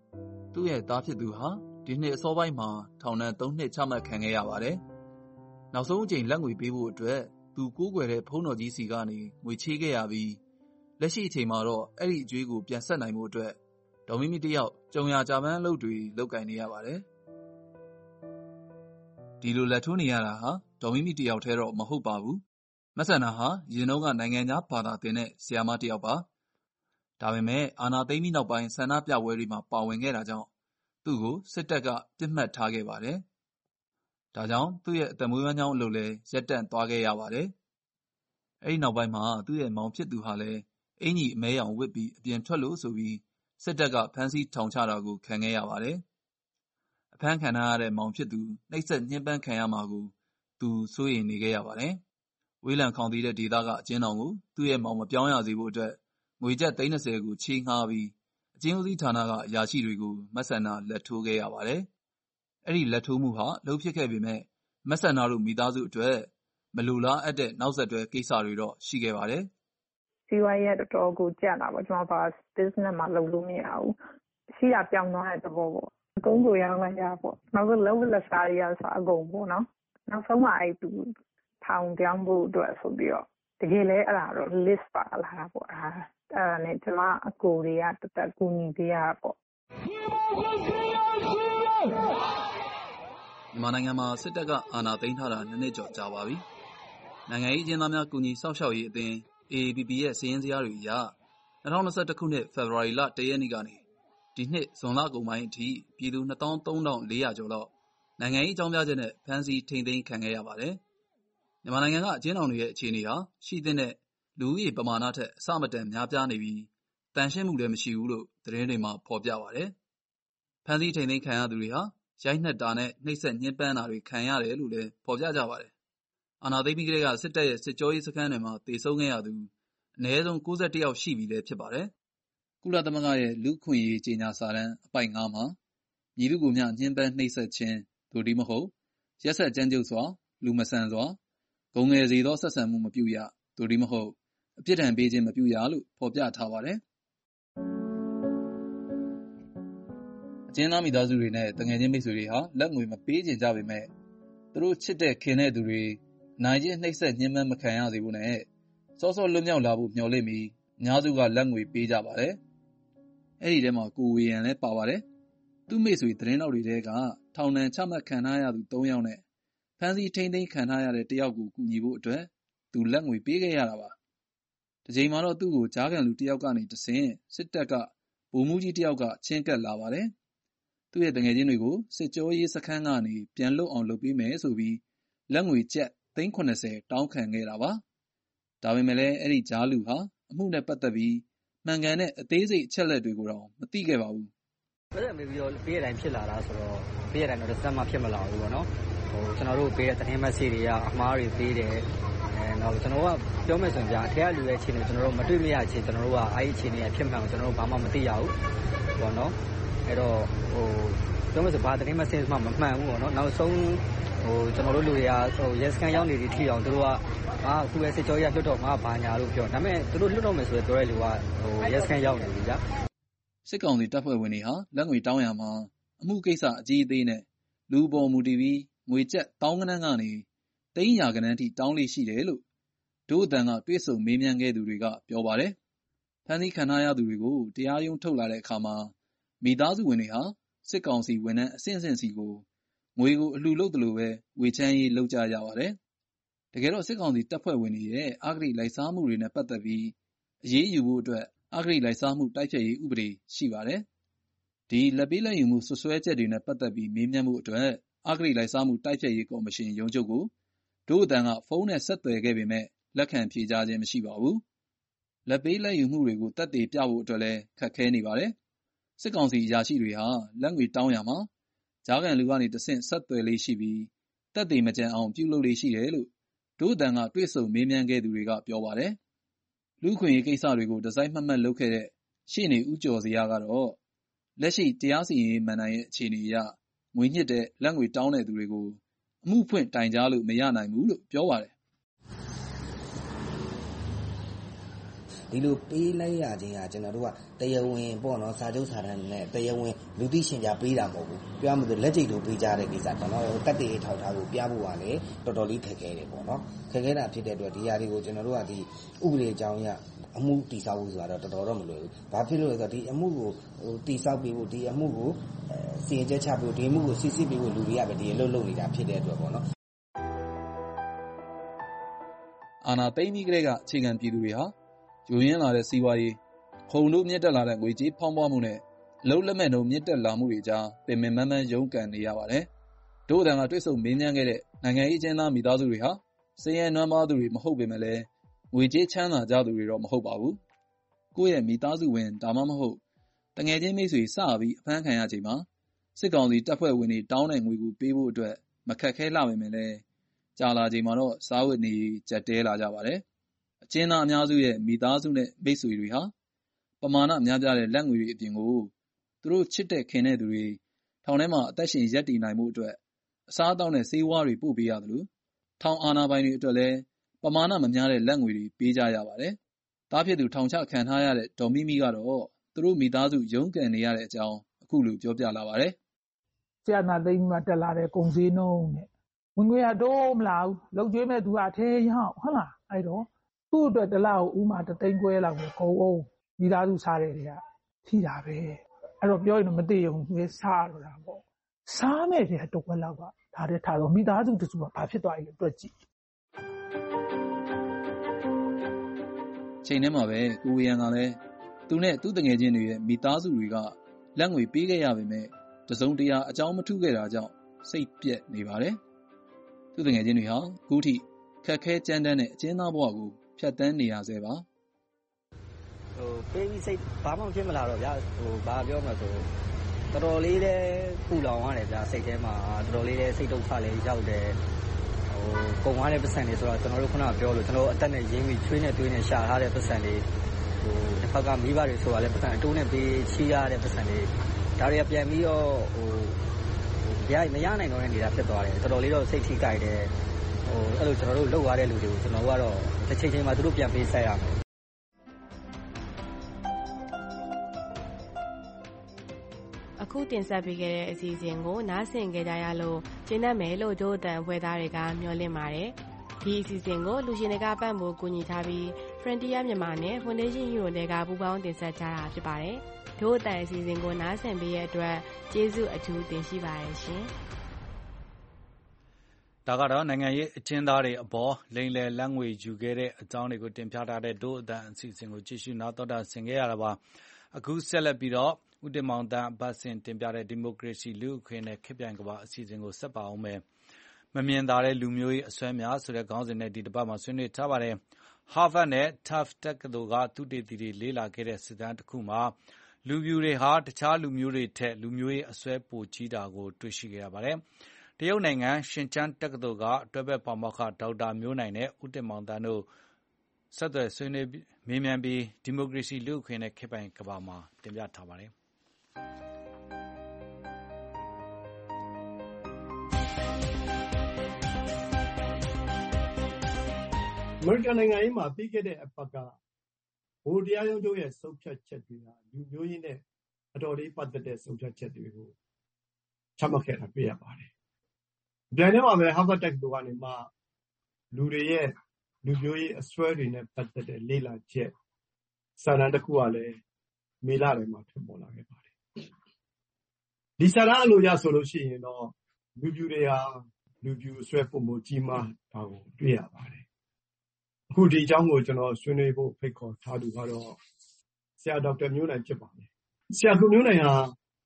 သူ့ရဲ့သားဖြစ်သူဟာဒီနှစ်အစောပိုင်းမှာထောင်ဒဏ်သုံးနှစ်ချမှတ်ခံခဲ့ရပါတယ်။နောက်ဆုံးအကြိမ်လက်ငွေပေးဖို့အတွက်သူကိုးကွယ်တဲ့ဘုန်းတော်ကြီးစီကနေငွေချေးခဲ့ရပြီးလက်ရှိအချိန်မှာတော့အဲ့ဒီအကြွေးကိုပြန်ဆက်နိုင်ဖို့အတွက်ဒေါ်မီမီတယောက်ကြုံရကြပန်းအလုပ်တွေလုပ်ကိုင်နေရပါတယ်။ဒီလိုလက်ထိုးနေရတာဟာဒေါ်မီမီတယောက်တည်းတော့မဟုတ်ပါဘူး။မဆန္ဒဟာရင်တော့ကနိုင်ငံသားဘာသာတင်တဲ့ဆရာမတယောက်ပါ။ဒါပေမဲ့အာဏာသိမ်းပြီးနောက်ပိုင်းဆန္ဒပြပွဲတွေမှာပါဝင်ခဲ့တာကြောင့်သူ့ကိုစစ်တပ်ကပြစ်မှတ်ထားခဲ့ပါတယ်။ဒါကြောင့်သူ့ရဲ့အသက်မွေးဝမ်းကြောင်းအလုပ်လည်းရပ်တန့်သွားခဲ့ရပါတယ်။အဲဒီနောက်ပိုင်းမှာသူ့ရဲ့မောင်ဖြစ်သူဟာလည်းအင်ကြီးအမဲရောင်ဝတ်ပြီးအပြင်ထွက်လို့ဆိုပြီးစစ်တပ်ကဖမ်းဆီးထောင်ချတာကိုခံခဲ့ရပါတယ်။အဖမ်းခံထားရတဲ့မောင်ဖြစ်သူနှိပ်စက်ညှဉ်းပန်းခံရမှာကိုသူစိုးရိမ်နေခဲ့ရပါတယ်။ဝေးလံခေါင်သီးတဲ့ဒေသကအကျဉ်းတော်ကိုသူ့ရဲ့မောင်မပြောင်းရစေဖို့အတွက်ငွေကျပ်သိန်း၂၀ကိုချေးငှားပြီးအကျဉ်းဦးစီးဌာနကအရာရှိတွေကိုမဆန္ဒလက်ထိုးခဲ့ရပါတယ်။အဲ့ဒီလက်ထိုးမှုဟာလှုပ်ဖြစ်ခဲ့ပေမဲ့မဆန္ဒတို့မိသားစုအတွက်မလိုလားအပ်တဲ့နောက်ဆက်တွဲကိစ္စတွေတော့ရှိခဲ့ပါတယ်။စီးပွားရေးတော်တော်ကိုကြက်တာပေါ့ကျွန်တော်ဘာ business မှာလုပ်လို့မရဘူး။ရှိတာပြောင်းသွားတဲ့သဘောပေါ့။အကုန်ကိုရောင်းလိုက်ရပေါ့။နောက်ဆုံးလုပ်လက်စားရဆိုအကုန်ပေါ့နော်။နောက်ဆုံးမှအဲ့သူထောင်ပြောင်းဖို့အတွက်ဆိုပြီးတော့တကယ်လဲအဲ့ဒါတော့ list ပါလာပေါ့။အဲ့ဒါနဲ့ကျွန်မအကိုတွေကတသက်ကူညီပေးရပေါ့မြန်မာနိုင်ငံမှာစစ်တပ်ကအာဏာသိမ်းထားတာနှစ်နှစ်ကျော်ကြာပါပြီ။နိုင်ငံရေးအကျဉ်းသားများကူညီစောင့်ရှောက်ရေးအသင်း A A P P ရဲ့စာရင်းဇယားတွေအရ၂၀၂၁ခုနှစ်ဖေဖော်ဝါရီလ၁ရက်နေ့ကနေဒီနှစ်ဇွန်လကုန်ပိုင်းအထိပြည်သူနှစ်သောင်းသုံးထောင်လေးရာကျော်လောက်နိုင်ငံရေးအကြောင်းပြချက်နဲ့ဖမ်းဆီးထိန်းသိမ်းခံခဲ့ရပါတယ်။မြန်မာနိုင်ငံကအကျဉ်းထောင်တွေရဲ့အခြေအနေဟာရှိသင့်တဲ့လူဦးရေပမာဏထက်အဆမတန်များပြားနေပြီးတန်ရှင်းမှုလည်းမရှိဘူးလို့သတင်းတွေမှာဖော်ပြပါတယ်။ဖမ်းဆီးထိန်းသိမ်းခံရသူတွေဟာရိုက်နှက်တာနဲ့နှိပ်စက်ညှဉ်းပန်းတာတွေခံရတယ်လို့လည်းဖော်ပြကြပါတယ်။အာဏာသိမ်းပြီးကတည်းကစစ်တပ်ရဲ့စစ်ကြောရေးစခန်းတွေမှာတေဆုံးခဲ့ရသူအနည်းဆုံး၉၁ယောက်ရှိပြီလည်းဖြစ်ပါတယ်။ကုလသမဂ္ဂရဲ့လူ့အခွင့်အရေးကြေညာစာတမ်းအပိုဒ်၅မှာမည်သူကိုမျှညှဉ်းပန်းနှိပ်စက်ခြင်းသို့တည်းမဟုတ်ရက်စက်ကြမ်းကြုတ်စွာလူမဆန်စွာဂုဏ်ငယ်စေသောဆက်ဆံမှုမပြုရသို့တည်းမဟုတ်အပြစ်ဒဏ်ပေးခြင်းမပြုရလို့ဖော်ပြထားပါတယ်။အကျဉ်းသားမိသားစုတွေနဲ့တငယ်ချင်းမိတ်ဆွေတွေဟာလက်ငွေမပေးချင်ကြပေမဲ့သူတို့ချစ်တဲ့ခင်တဲ့သူတွေနိုင်ကျင့်နှိပ်စက်ညှဉ်းပန်းမခံရစေဖို့နဲ့စောစောလွတ်မြောက်လာဖို့မျှော်လင့်ပြီးအများစုကလက်ငွေပေးကြပါတယ်။အဲ့ဒီထဲမှာကိုဝေယံလည်းပါပါတယ်။သူ့မိတ်ဆွေသတင်းတော်တွေထဲကထောင်ဒဏ်ချမှတ်ခံထားရသူ၃ယောက်နဲ့ဖမ်းဆီးထိန်းသိမ်းခံထားရတဲ့တယောက်ကိုကူညီဖို့အတွက်သူလက်ငွေပေးခဲ့ရတာပါ။ဒီချိန်မှာတော့သူ့ကိုကြားခံလူတယောက်ကနေတဆင့်စစ်တပ်ကဗိုလ်မှူးကြီးတယောက်ကချင်းကပ်လာပါတယ်။သူ့ရဲ့တငယ်ချင်းတွေကိုစစ်ကြောရေးစခန်းကနေပြန်လွတ်အောင်လုပ်ပေးမယ်ဆိုပြီးလက်ငွေကျပ်သိန်း၇၀တောင်းခံခဲ့တာပါ။ဒါပေမဲ့လည်းအဲ့ဒီကြားလူဟာအမှုနဲ့ပတ်သက်ပြီးမှန်ကန်တဲ့အသေးစိတ်အချက်လက်တွေကိုတော့မသိခဲ့ပါဘူး။ဘယ်လိုမျိုးပြီးရတိုင်းဖြစ်လာတာဆိုတော့ပြီးရတိုင်းတော့စက်မှဖြစ်မလာဘူးပေါ့နော်။ဟိုကျွန်တော်တို့ပေးတဲ့သတင်းမက်ဆေ့တွေကအမှားတွေပေးတယ်။အဲတော့ကျွန်တော်ကပြောမယ်ဆိုရင်ကြာအထက်လူရဲ့အခြေအနေကျွန်တော်တို့မတွေ့မရအခြေကျွန်တော်တို့ကအဲ့ဒီအခြေအနေကဖြစ်မှန်အောင်ကျွန်တော်တို့ဘာမှမသိရဘူးပေါ့နော်။အဲ့တော့ဟိုပြောမယ်ဆိုဘာသတင်းမက်ဆေ့မှမမှန်ဘူးပေါ့နော်။နောက်ဆုံးဟိုကျွန်တော်တို့လူတွေကဟိုရဲစခန်းရောက်နေပြီးထီအောင်တို့ကအာအခုပဲစစ်ကြောရေးလွတ်တော့မှာဘာညာလို့ပြောဒါပေမဲ့သူတို့လွတ်တော့မယ်ဆိုတော့ပြောတဲ့လူကဟိုရဲစခန်းရောက်နေပြီဗျာစစ်ကောင်စီတပ်ဖွဲ့ဝင်တွေဟာလက်ငွေတောင်းရမှာအမှုကိစ္စအကြီးအသေးနဲ့လူပေါ်မူတည်ပြီးငွေကျပ်တောင်းကနန်းကနေသိန်းရာကနန်းထိတောင်းလေးရှိတယ်လို့ဒို့အတန်ကတွေ့ဆုံမေးမြန်းခဲ့သူတွေကပြောပါတယ်ဖမ်းဆီးခံထားရသူတွေကိုတရားရုံးထုတ်လာတဲ့အခါမှာမိသားစုဝင်တွေဟာစစ်ကောင်စီဝန်ထမ်းအဆင့်ဆင့်စီကိုငွေကိုအလှူလုပ်တယ်လို့ပဲဝေချမ်းရေးလုပ်ကြရပါတယ်။တကယ်တော့စစ်ကောင်စီတပ်ဖွဲ့ဝင်တွေရဲ့အဂတိလိုက်စားမှုတွေနဲ့ပတ်သက်ပြီးအရေးယူဖို့အတွက်အဂတိလိုက်စားမှုတိုက်ဖျက်ရေးဥပဒေရှိပါတယ်။ဒီလက်ပေးလက်ယူမှုဆွဆွဲချက်တွေနဲ့ပတ်သက်ပြီးမေးမြန်းမှုအတွက်အဂတိလိုက်စားမှုတိုက်ဖျက်ရေးကော်မရှင်ရုံးချုပ်ကိုဒို့အတန်ကဖုန်းနဲ့ဆက်သွယ်ခဲ့ပေမဲ့လက်ခံဖြေကြားခြင်းမရှိပါဘူး။လက်ပေးလက်ယူမှုတွေကိုတက်တည်ပြဖို့အတွက်လည်းခက်ခဲနေပါတယ်။စစ်ကောင်စီအရာရှိတွေဟာလက်ငွေတောင်းရမှာကြားခံလူကနေတဆင့်ဆက်သွယ်လေးရှိပြီးတက်တည်မကြံအောင်ပြုလုပ်လေးရှိတယ်လို့ဒို့အတန်ကတွေ့ဆုံမေးမြန်းခဲ့သူတွေကပြောပါတယ်။လူ့ခွင့်ရေးကိစ္စတွေကိုဒီဇိုင်းမှတ်မှတ်လုပ်ခဲ့တဲ့ရှေ့နေဦးကျော်စရာကတော့လက်ရှိတရားစီရင်ရေးမန်တိုင်ရဲ့အခြေအနေအရငွေညှစ်တဲ့လက်ငွေတောင်းတဲ့သူတွေကိုအမှုဖွင့်တိုင်ကြားလို့မရနိုင်ဘူးလို့ပြောပါတယ်။ဒီလိုပေးလိုက်ရခြင်းကကျွန်တော်တို့ကတရားဝင်ပေါ့နော်စာချုပ်စာတမ်းနဲ့တရားဝင်လူသိရှင်ကြားပေးတာမဟုတ်ဘူးပြောရမလို့လက်ကျိတ်တို့ပေးကြတဲ့ကိစ္စပေါ့နော်တက်တေးထောက်ထားကိုပြဖို့ကလည်းတော်တော်လေးခက်ခဲတယ်ပေါ့နော်ခက်ခဲတာဖြစ်တဲ့အတွက်ဒီຢာတွေကိုကျွန်တော်တို့ကဒီဥပဒေအကြောင်းအရအမှုတည်ဆောက်ဖို့ဆိုတာတော့တော်တော်တော့မလွယ်ဘူးဘာဖြစ်လို့လဲဆိုတော့ဒီအမှုကိုဟိုတည်ဆောက်ပေးဖို့ဒီအမှုကိုစီရင်ချက်ချပေးဖို့ဒီအမှုကိုစစ်စစ်ပေးဖို့လူတွေကပဲဒီအလုပ်လုပ်နေတာဖြစ်တဲ့အတွက်ပေါ့နော်အာဏာသိမ်းပြီးကတည်းကအခြေခံပြည်သူတွေဟာယိုယွင်းလာတဲ့စီးပွားရေးခုံတို့မြင့်တက်လာတဲ့ငွေကြေးဖောင်းပွားမှုနဲ့အလုပ်လက်မဲ့တို့မြင့်တက်လာမှုတွေကြားပင်ပင်ပန်းပန်းရုန်းကန်နေရပါတယ်။တို့အတန်ကတွေ့ဆုံမေးမြန်းခဲ့တဲ့နိုင်ငံရေးအကျဉ်းသားမိသားစုတွေဟာစည်ရဲနွမ်းပါးသူတွေမဟုတ်ပေမဲ့လည်းငွေကြေးချမ်းသာကြသူတွေတော့မဟုတ်ပါဘူး။ကိုယ့်ရဲ့မိသားစုဝင်ဒါမှမဟုတ်တငယ်ချင်းမိတ်ဆွေစပြီးအဖမ်းခံရချိန်မှာစစ်ကောင်စီတပ်ဖွဲ့ဝင်တွေတောင်းတဲ့ငွေကိုပေးဖို့အတွက်မခက်ခဲလှပေမဲ့လည်းကြာလာချိန်မှာတော့စားဝတ်နေကြက်တဲလာကြပါတယ်။အကျဉ်းသားအများစုရဲ့မိသားစုနဲ့မိတ်ဆွေတွေဟာပမာဏများပြားတဲ့လက်ငွေတွေအပြင်ကိုသူတို့ချစ်တဲ့ခင်တဲ့သူတွေထောင်ထဲမှာအသက်ရှင်ရပ်တည်နိုင်မှုအတွက်အစားအသောက်နဲ့ဆေးဝါးတွေပို့ပေးရတယ်လို့ထောင်အာဏာပိုင်တွေအတွက်လည်းပမာဏမများတဲ့လက်ငွေတွေပေးကြရပါတယ်။တားဖြစ်သူထောင်ချခံထားရတဲ့ဒေါ်မီမီကတော့သူတို့မိသားစုရုန်းကန်နေရတဲ့အကြောင်းအခုလိုပြောပြလာပါတယ်။ဆရာနာသိမ်းမှတက်လာတဲ့ကုန်စည်နှုန်းနဲ့ဝင်ငွေရတော့မလားဘူးလုံကျွေးမဲ့သူကထဲရောက်ဟုတ်လားအဲ့တော့သူ့အတွက်တလားကိုဥမာတသိန်းခွဲလောက်ကိုကုန်အောင်မိသားစုစားတဲ့တွေကထိတာပဲအဲ့တော့ပြောရင်တော့မသိရင်ပဲစားတော့တာပေါ့စားမဲ့တဲ့တော့ဘယ်လောက်ကဒါတဲ့ထားတော့မိသားစုတစုကဘာဖြစ်သွားပြီအတွက်ကြည့်ချိန်ထဲမှာပဲကိုဝေယံကလည်းသူနဲ့သူ့တငယ်ချင်းတွေရဲ့မိသားစုတွေကလက်ငွေပေးခဲ့ရပေမဲ့တစုံတရာအကြောင်းမထူးခဲ့တာကြောင့်စိတ်ပြက်နေပါတယ်သူ့တငယ်ချင်းတွေဟာအခုထိခက်ခဲကြမ်းတမ်းတဲ့အကျဉ်းသားဘဝကိုဖြတ်သန်းနေရဆဲပါဟိုပေးပြီးစိတ်ဘာမှဖြစ်မလာတော့ဗျာဟိုဘာပြောမှဆိုတော်တော်လေးလဲပူလောင်ရတယ်ဗျာစိတ်ထဲမှာတော်တော်လေးလဲစိတ်ဒုက္ခလေးရောက်တယ်ဟိုကုန်သွားတဲ့ပတ်စံတွေဆိုတော့ကျွန်တော်တို့ခုနကပြောလို့ကျွန်တော်အတက်နဲ့ရင်းပြီးချွေးနဲ့တွေးနဲ့ရှာထားတဲ့ပတ်စံတွေဟိုတစ်ခါကမိဘတွေဆိုတာလဲပတ်စံအတိုးနဲ့ပေးချီးရတဲ့ပတ်စံတွေဒါတွေကပြန်ပြီးတော့ဟိုရမရနိုင်တော့တဲ့နေတာဖြစ်သွားတယ်တော်တော်လေးတော့စိတ်ထိကြိုက်တယ်ဟိုအဲ့လိုကျွန်တော်တို့လှုပ်သွားတဲ့လူတွေကိုကျွန်တော်တို့ကတော့တစ်ချိန်ချိန်မှာသူတို့ပြန်ပေးဆက်ရမယ်အခုတင်ဆက်ပေးခဲ့တဲ့အစီအစဉ်ကိုနားဆင်ကြကြရလို့ကျင်းတတ်မယ်လို့တို့အတန်ဖွဲ့သားတွေကမျှော်လင့်ပါတယ်ဒီအစီအစဉ်ကိုလူရှင်တွေကပံ့ပိုးကူညီထားပြီး Frontier မြန်မာနဲ့ Foundation Hero တွေကပူးပေါင်းတင်ဆက်ကြတာဖြစ်ပါတယ်တို့အတန်အစီအစဉ်ကိုနားဆင်ပေးတဲ့အတွက်ကျေးဇူးအထူးတင်ရှိပါတယ်ရှင်ဒါကတော့နိုင်ငံရေးအကျဉ်းသားတွေအပေါ်လိမ်လည်လက်ငွေယူခဲ့တဲ့အကြောင်းတွေကိုတင်ပြထားတဲ့တို့အတန်အစီအစဉ်ကိုကြည့်ရှုနားတော်တာဆင်ခဲ့ရတာပါအခုဆက်လက်ပြီးတော့ဦးတင်မောင်တန်းအပတ်စဉ်တင်ပြတဲ့ဒီမိုကရေစီလူ့အခွင့်နဲ့ခေတ်ပြိုင်ကမ္ဘာအစီအစဉ်ကိုဆက်ပါအောင်မယ်မမြင်သာတဲ့လူမျိုးရေးအစွဲများဆိုတဲ့ခေါင်းစဉ်နဲ့ဒီတစ်ပတ်မှာဆွေးနွေးထားပါတယ် Harvard နဲ့ Tufts တက္ကသိုလ်ကသုတေသီတွေလေ့လာခဲ့တဲ့စစ်တမ်းတစ်ခုမှာလူပြူတွေဟာတခြားလူမျိုးတွေထက်လူမျိုးရေးအစွဲပိုကြီးတာကိုတွေ့ရှိခဲ့ရပါတယ်တရုတ်နိုင်ငံရှင်ကျန်းတက္ကသိုလ်ကတွဲဘက်ပါမောက္ခဒေါက်တာမျိုးနိုင်နဲ့ဦးတင်မောင်တန်းတို့ဆက်သွယ်ဆွေးနွေးမေးမြန်းပြီးဒီမိုကရေစီလူ့အခွင့်နဲ့ခေတ်ပြိုင်ကမ္ဘာမှာတင်ပြထားပါတယ်အမေရိကန်နိုင်ငံရေးမှာပြီးခဲ့တဲ့အပတ်ကဗိုလ်တရားရုံးချုပ်ရဲ့ဆုံးဖြတ်ချက်တွေဟာလူမျိုးရေးနဲ့အတော်လေးပတ်သက်တဲ့ဆုံးဖြတ်ချက်တွေကိုချမှတ်ခဲ့တာတွေ့ရပါတယ်။အပြန်ထဲမှာပဲ Harvard တက္ကသိုလ်ကနေမှလူတွေရဲ့လူမျိုးရေးအစွဲတွေနဲ့ပတ်သက်တဲ့လေ့လာချက်စာတမ်းတစ်ခုကလည်းမေလထဲမှာထွက်ပေါ်လာခဲ့ပါတယ်။ဒီစာတမ်းအလိုရဆိုလို့ရှိရင်တော့လူပြူတွေဟာလူပြူအစွဲပုံမကြီးမားတာကိုတွေ့ရပါတယ်။အခုဒီအကြောင်းကိုကျွန်တော်ဆွေးနွေးဖို့ဖိတ်ခေါ်ထားသူကတော့ဆရာဒေါက်တာမျိုးနိုင်ဖြစ်ပါတယ်။ဆရာသူမျိုးနိုင်ဟာ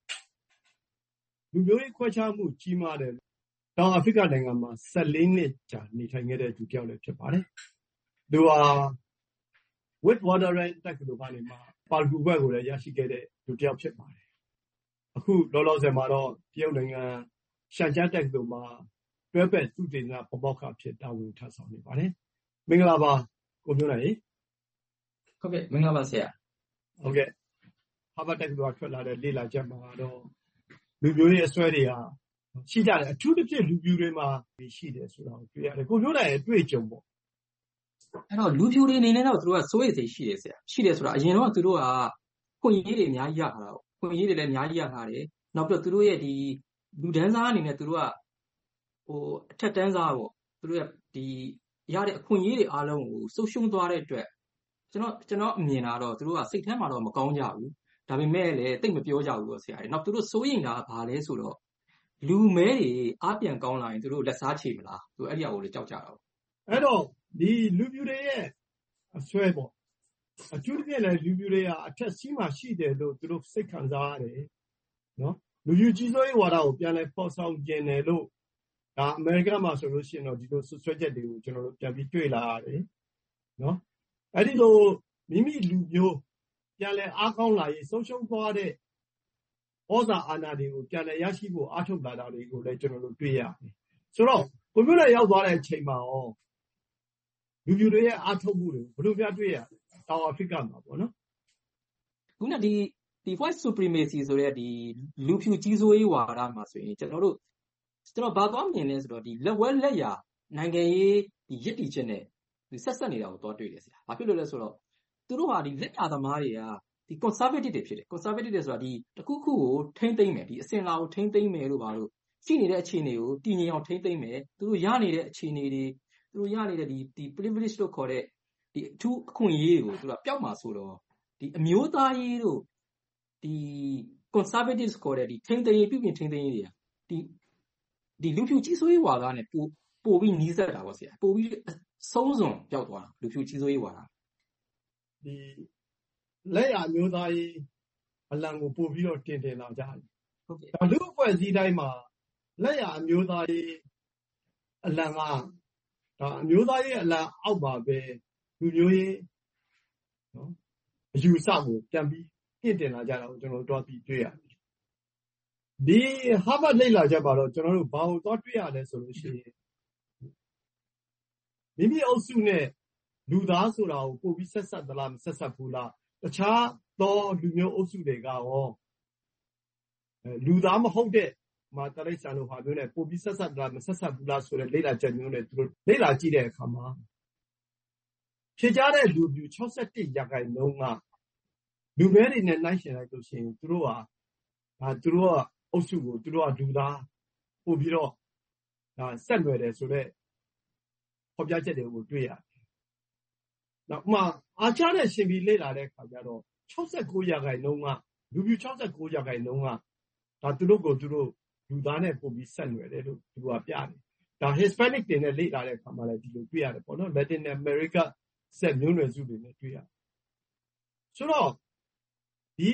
လူမျိုးရေးခွဲခြားမှုကြီးမားတဲ့တောင်အာဖရိကနိုင်ငံမှာဆယ်လေးနှစ်ကြာနေထိုင်ခဲ့တဲ့သူတစ်ယောက်လည်းဖြစ်ပါတယ်။သူဟာ Witwatersrand တက္ကသိုလ်ကနေမှပါရဂူဘွဲ့ကိုလည်းရရှိခဲ့တဲ့သူတစ်ယောက်ဖြစ်ပါတယ်။အခုလောလောဆယ်မှာတော့တရုတ်နိုင်ငံရှန်ကျန်းတက္ကသိုလ်မှာတွဲဘက်သုတေသနပါမောက္ခဖြစ်တာဝန်ထမ်းဆောင်နေပါတယ်။မင်္ဂလာပါကိုမျိုးနိုင်ဟုတ်ကဲ့မင်္ဂလာပါဆရာဟုတ်ကဲ့ Harvard တက္ကသိုလ်ကထွက်လာတဲ့လေ့လာချက်မှာတော့လူမျိုးရေးအစွဲတွေဟာရှိကြတယ်အထူးသဖြင့်လူပြူတွေမှာရှိတယ်ဆိုတာကိုတွေ့ရတယ်ကိုမျိုးနိုင်ရဲ့တွေ့ကြုံပေါ့အဲ့တော့လူဖြူတွေအနေနဲ့တော့သူတို့ကစိုးရိမ်စိတ်ရှိတယ်ဆရာရှိတယ်ဆိုတာအရင်တော့သူတို့ကခွင့်ရေးတွေအများကြီးရထားတာခွင့်ရေးတွေလည်းအများကြီးရထားတယ်နောက်ပြီးတော့သူတို့ရဲ့ဒီလူဒန်းစားအနေနဲ့သူတို့ကဟိုအထက်တန်းစားပေါ့သူတို့ရဲ့ဒီရတဲ့အခွင့်ရေးတွေအားလုံးကိုဆုံးရှုံးသွားတဲ့အတွက်ကျွန်တော်ကျွန်တော်အမြင်တာတော့သူတို့ကစိတ်ထဲမှာတော့မကောင်းကြဘူးဒါပေမဲ့လည်းတိတ်မပြောကြဘူးပေါ့ဆရာ။နောက်သူတို့စိုးရိမ်တာကဘာလဲဆိုတော့လူမဲတွေအားပြန်ကောင်းလာရင်သူတို့လက်စားချေမလားသူအဲ့ဒီအရာကိုလည်းကြောက်ကြတာပေါ့။အဲ့တော့ဒီလူပြူတွေရဲ့အဆွဲပေါ့အကျိုးတစ်ပြည့်လည်းလူပြူတွေကအထက်စီးမှရှိတယ်လို့သူတို့စိတ်ခံစားရတယ်နော်။လူပြူကြီးစိုးရေးဝါဒကိုပြန်လဲပေါ်ဆောင်ကျင်တယ်လို့ဒါအမေရိကန်မှာဆိုလို့ရှိရင်တော့ဒီလိုဆွဲချက်တွေကိုကျွန်တော်တို့ပြန်ပြီးတွေ့လာရတယ်နော်။အဲ့ဒီလိုမိမိလူမျိုးပြန်လဲအားကောင်းလာရေးဆုံးရှုံးသွားတဲ့ဩဇာအာဏာတွေကိုပြန်လဲရရှိဖို့အားထုတ်လာတာတွေကိုလည်းကျွန်တော်တို့တွေ့ရတယ်။ဆိုတော့ကွန်ပျူတာရောက်သွားတဲ့အချိန်မှာရောလူမျိုးတွေရဲ့အားထုတ်မှုတွေဘယ်လိုများတွေ့ရလဲ။တောင်အာဖရိကမှာပေါ့နော်။ခုနဒီဒီ white supremacy ဆိုတဲ့ဒီလူဖြူကြီးစိုးရေးဝါဒမှာဆိုရင်ကျွန်တော်တို့ကျွန်တော်ဘာသွားမြင်လဲဆိုတော့ဒီလက်ဝဲလက်ရာနိုင်ငံရေးဒီရစ်တီချက်နဲ့ဒီဆက်ဆက်နေတာကိုသွားတွေ့တယ်ဆရာ။ဘာဖြစ်လို့လဲဆိုတော့သူတို့ဟာဒီလက်ရာသမားတွေကဒီ conservative တွေဖြစ်တယ် conservative တွေဆိုတာဒီတခုခုကိုထိမ့်သိမ့်မယ်ဒီအစင်လာကိုထိမ့်သိမ့်မယ်လို့ပါလို့ရှိနေတဲ့အခြေအနေကိုတည်ငြိမ်အောင်ထိမ့်သိမ့်မယ်သူတို့ရနေတဲ့အခြေအနေတွေသူတို့ရနေတဲ့ဒီဒီ privilege လို့ခေါ်တဲ့ဒီအထူးအခွင့်အရေးတွေကိုသူတို့ကပျောက်မှာဆိုတော့ဒီအမျိုးသားရေးတို့ဒီ conservatives ခေါ်တဲ့ဒီထိမ့်သိမ့်ရေးပြုပြင်ထိမ့်သိမ့်ရေးတွေကဒီဒီလူဖြူကြီးစိုးရေးဝါဒနဲ့ပို့ပို့ပြီးနီးစပ်တာပေါ့ဆရာပို့ပြီးဆုံးစွန်ပျောက်သွားတာလူဖြူကြီးစိုးရေးဝါဒဒီလက်ရမျိုးသားရေးအလံကိုပို့ပြီးတော့တင်တင်လာကြတယ်။ဟုတ်ကဲ့။ဒါလူအဖွဲ့အစည်းတိုင်းမှာလက်ရအမျိုးသားရေးအလံကဒါအမျိုးသားရေးအလံအောက်ပါပဲလူမျိုးရေးနော်အယူဆကိုပြန်ပြီးပြင်တင်လာကြတာကိုကျွန်တော်တို့တွေ့တွေ့ရတယ်။ဒီဟာဗတ်လေ့လာချက်ပါတော့ကျွန်တော်တို့ဘာလို့သွားတွေ့ရလဲဆိုလို့ရှိရင်မိမိအုပ်စုနဲ့လူသားဆိုတာကိုပို့ပြီးဆက်ဆက်သလားမဆက်ဆက်ဘူးလားတခြားသောလူမျိုးအုပ်စုတွေကရောလူသားမဟုတ်တဲ့မာတရိတ်ဆန်တို့ဟာမျိုးနဲ့ပို့ပြီးဆက်ဆက်သလားမဆက်ဆက်ဘူးလားဆိုတဲ့လေ့လာချက်မျိုးနဲ့သူတို့လေ့လာကြည့်တဲ့အခါမှာဖြစ်ကြတဲ့လူပြူ၆၁ရာခိုင်နှုန်းကလူမဲတွေနဲ့နှိုင်းယှဉ်လိုက်လို့ရှိရင်သူတို့ဟာဒါသူတို့ကအုပ်စုကိုသူတို့ကလူသားပို့ပြီးတော့ဒါဆက်လွယ်တယ်ဆိုတော့ဖော်ပြချက်တွေကိုတွေ့ရတယ်။နောက်မှအာချာနဲ့ရှင်ပြီးလေ့လာတဲ့အခါကျတော့၆၉ရာခိုင်နှုန်းကလူပြူ၆၉ရာခိုင်နှုန်းကဒါသူတို့ကိုသူတို့လူသားနဲ့ပို့ပြီးဆက်နွယ်တယ်လို့သူတို့ကပြတယ်။ဒါ Hispanic တွေနဲ့လေ့လာတဲ့အခါမှာလည်းဒီလိုတွေ့ရတယ်ပေါ့နော် Latin America ဆက်မျိုးနွယ်စုတွေနဲ့တွေ့ရတယ်။ဆိုတော့ဒီ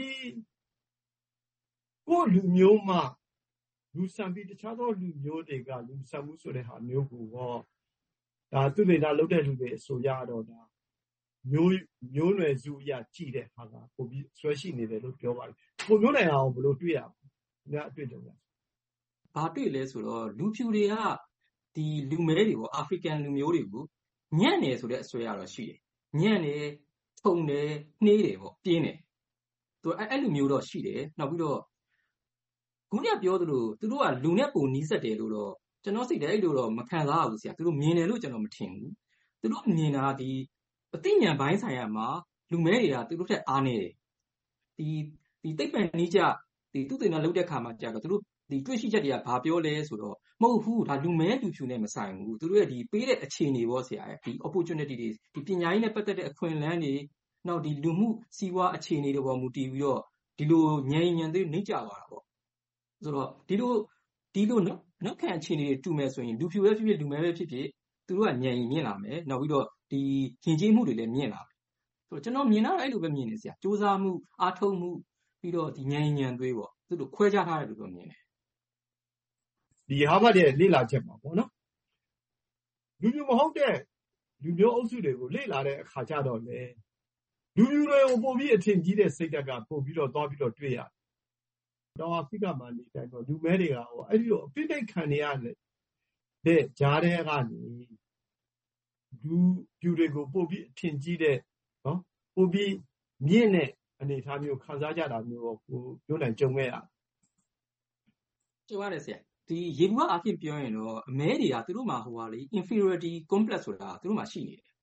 ကိုလူမျိုးမှလူဆန်ပြီးတခြားသောလူမျိုးတွေကလူဆန်မှုဆိုတဲ့ဟာမျိုးကိုတော့ဒါသူတွေဒါလုပ်တဲ့လူတွေအဆိုရတော့ဒါမျိုးမျိုးနွယ်စုအရကြည့်တဲ့ဟာကပိုပြီးဆွဲရှိနေတယ်လို့ပြောပါတယ်။ကိုမျိုးနိုင်အောင်ဘယ်လိုတွေ့ရလဲ။ညအတွေ့အကြုံလဲ။ဘာတွေ့လဲဆိုတော့လူဖြူတွေကဒီလူမဲတွေပေါ့အာဖရိကန်လူမျိုးတွေကိုညံ့နေဆိုတဲ့အဆွဲရတော့ရှိတယ်။ညံ့နေထုံတယ်နှေးတယ်ပေါ့ပြင်းတယ်။သူအဲ့အဲ့လူမျိုးတော့ရှိတယ်။နောက်ပြီးတော့ခုနကပြောသလိုသူတို့ကလူနဲ့ပုံနီးစက်တယ်လို့တော့ကျွန်တော်စိတ်ထဲအဲ့လိုတော့မခံစားရဘူးဆရာ။သူတို့မြင်တယ်လို့ကျွန်တော်မထင်ဘူး။သူတို့မြင်တာဒီအသိဉာဏ်ပိုင်းဆိုင်ရာမှာလူမဲတွေကသူတို့ထက်အားနေတယ်။ဒီဒီသိပ္ပံနည်းကျဒီသူတင်တာလုပ်တဲ့ခါမှာကြာတော့သူတို့ဒီတွေ့ရှိချက်တွေကဘာပြောလဲဆိုတော့မဟုတ်ဘူးဒါလူမဲလူဖြူနဲ့မဆိုင်ဘူးသူတို့ရဲ့ဒီပေးတဲ့အခြေအနေပေါ့ဆရာရဲ့ဒီ opportunity တွေဒီပညာရေးနဲ့ပတ်သက်တဲ့အခွင့်အလမ်းတွေနောက်ဒီလူမှုစီးပွားအခြေအနေတွေပေါ်မူတည်ပြီးတော့ဒီလိုညံညံသေးနှိမ့်ကြသွားတာပေါ့ဆိုတော့ဒီလိုဒီလိုနော်နောက်ခံအခြေအနေတွေတူမယ်ဆိုရင်လူဖြူပဲဖြစ်ဖြစ်လူမဲပဲဖြစ်ဖြစ်သူတို့ကညံရင်မြင့်လာမယ်နောက်ပြီးတော့ဒီယဉ်ကျေးမှုတွေလည်းမြင့်လာမယ်ဆိုတော့ကျွန်တော်မြင်တာအဲ့လိုပဲမြင်နေဆရာစူးစမ်းမှုအားထုတ်မှုပြီးတော့ဒီညံညံသွေးပေါ့သူတို့ခွဲခြားထားတယ်လို့ပြောမြင်တယ်ဒီဟာဗတ်ရဲ့လေ့လာချက်ပါပေါ့နော်လူမျိုးမဟုတ်တဲ့လူမျိုးအုပ်စုတွေကိုလေ့လာတဲ့အခါကျတော့လေလူမျိုးတွေကိုပို့ပြီးအထင်ကြီးတဲ့စိတ်ဓာတ်ကပို့ပြီးတော့သွားပြီးတော့တွေ့ရတယ်။တောင်အာဖရိကမှာနေတိုင်းတော့လူမဲတွေကဟောအဲ့ဒီလိုအပိဋိခံနေရတယ်တဲ့ကြားတဲ့ကနေလူပြူတွေကိုပို့ပြီးအထင်ကြီးတဲ့နော်ပို့ပြီးမြင့်တဲ့အနေအထားမျိုးခံစားကြတာမျိုးကိုပြောနိုင်ကြုံခဲ့ရကြုံရတယ်ဆရာဒီရေဘူးအဖြစ်ပြောရင်တော့အမဲတွေကသူတို့မှာဟိုဟာလေ inferiority complex ဆိုတာသူတို့မှာရှိနေတယ်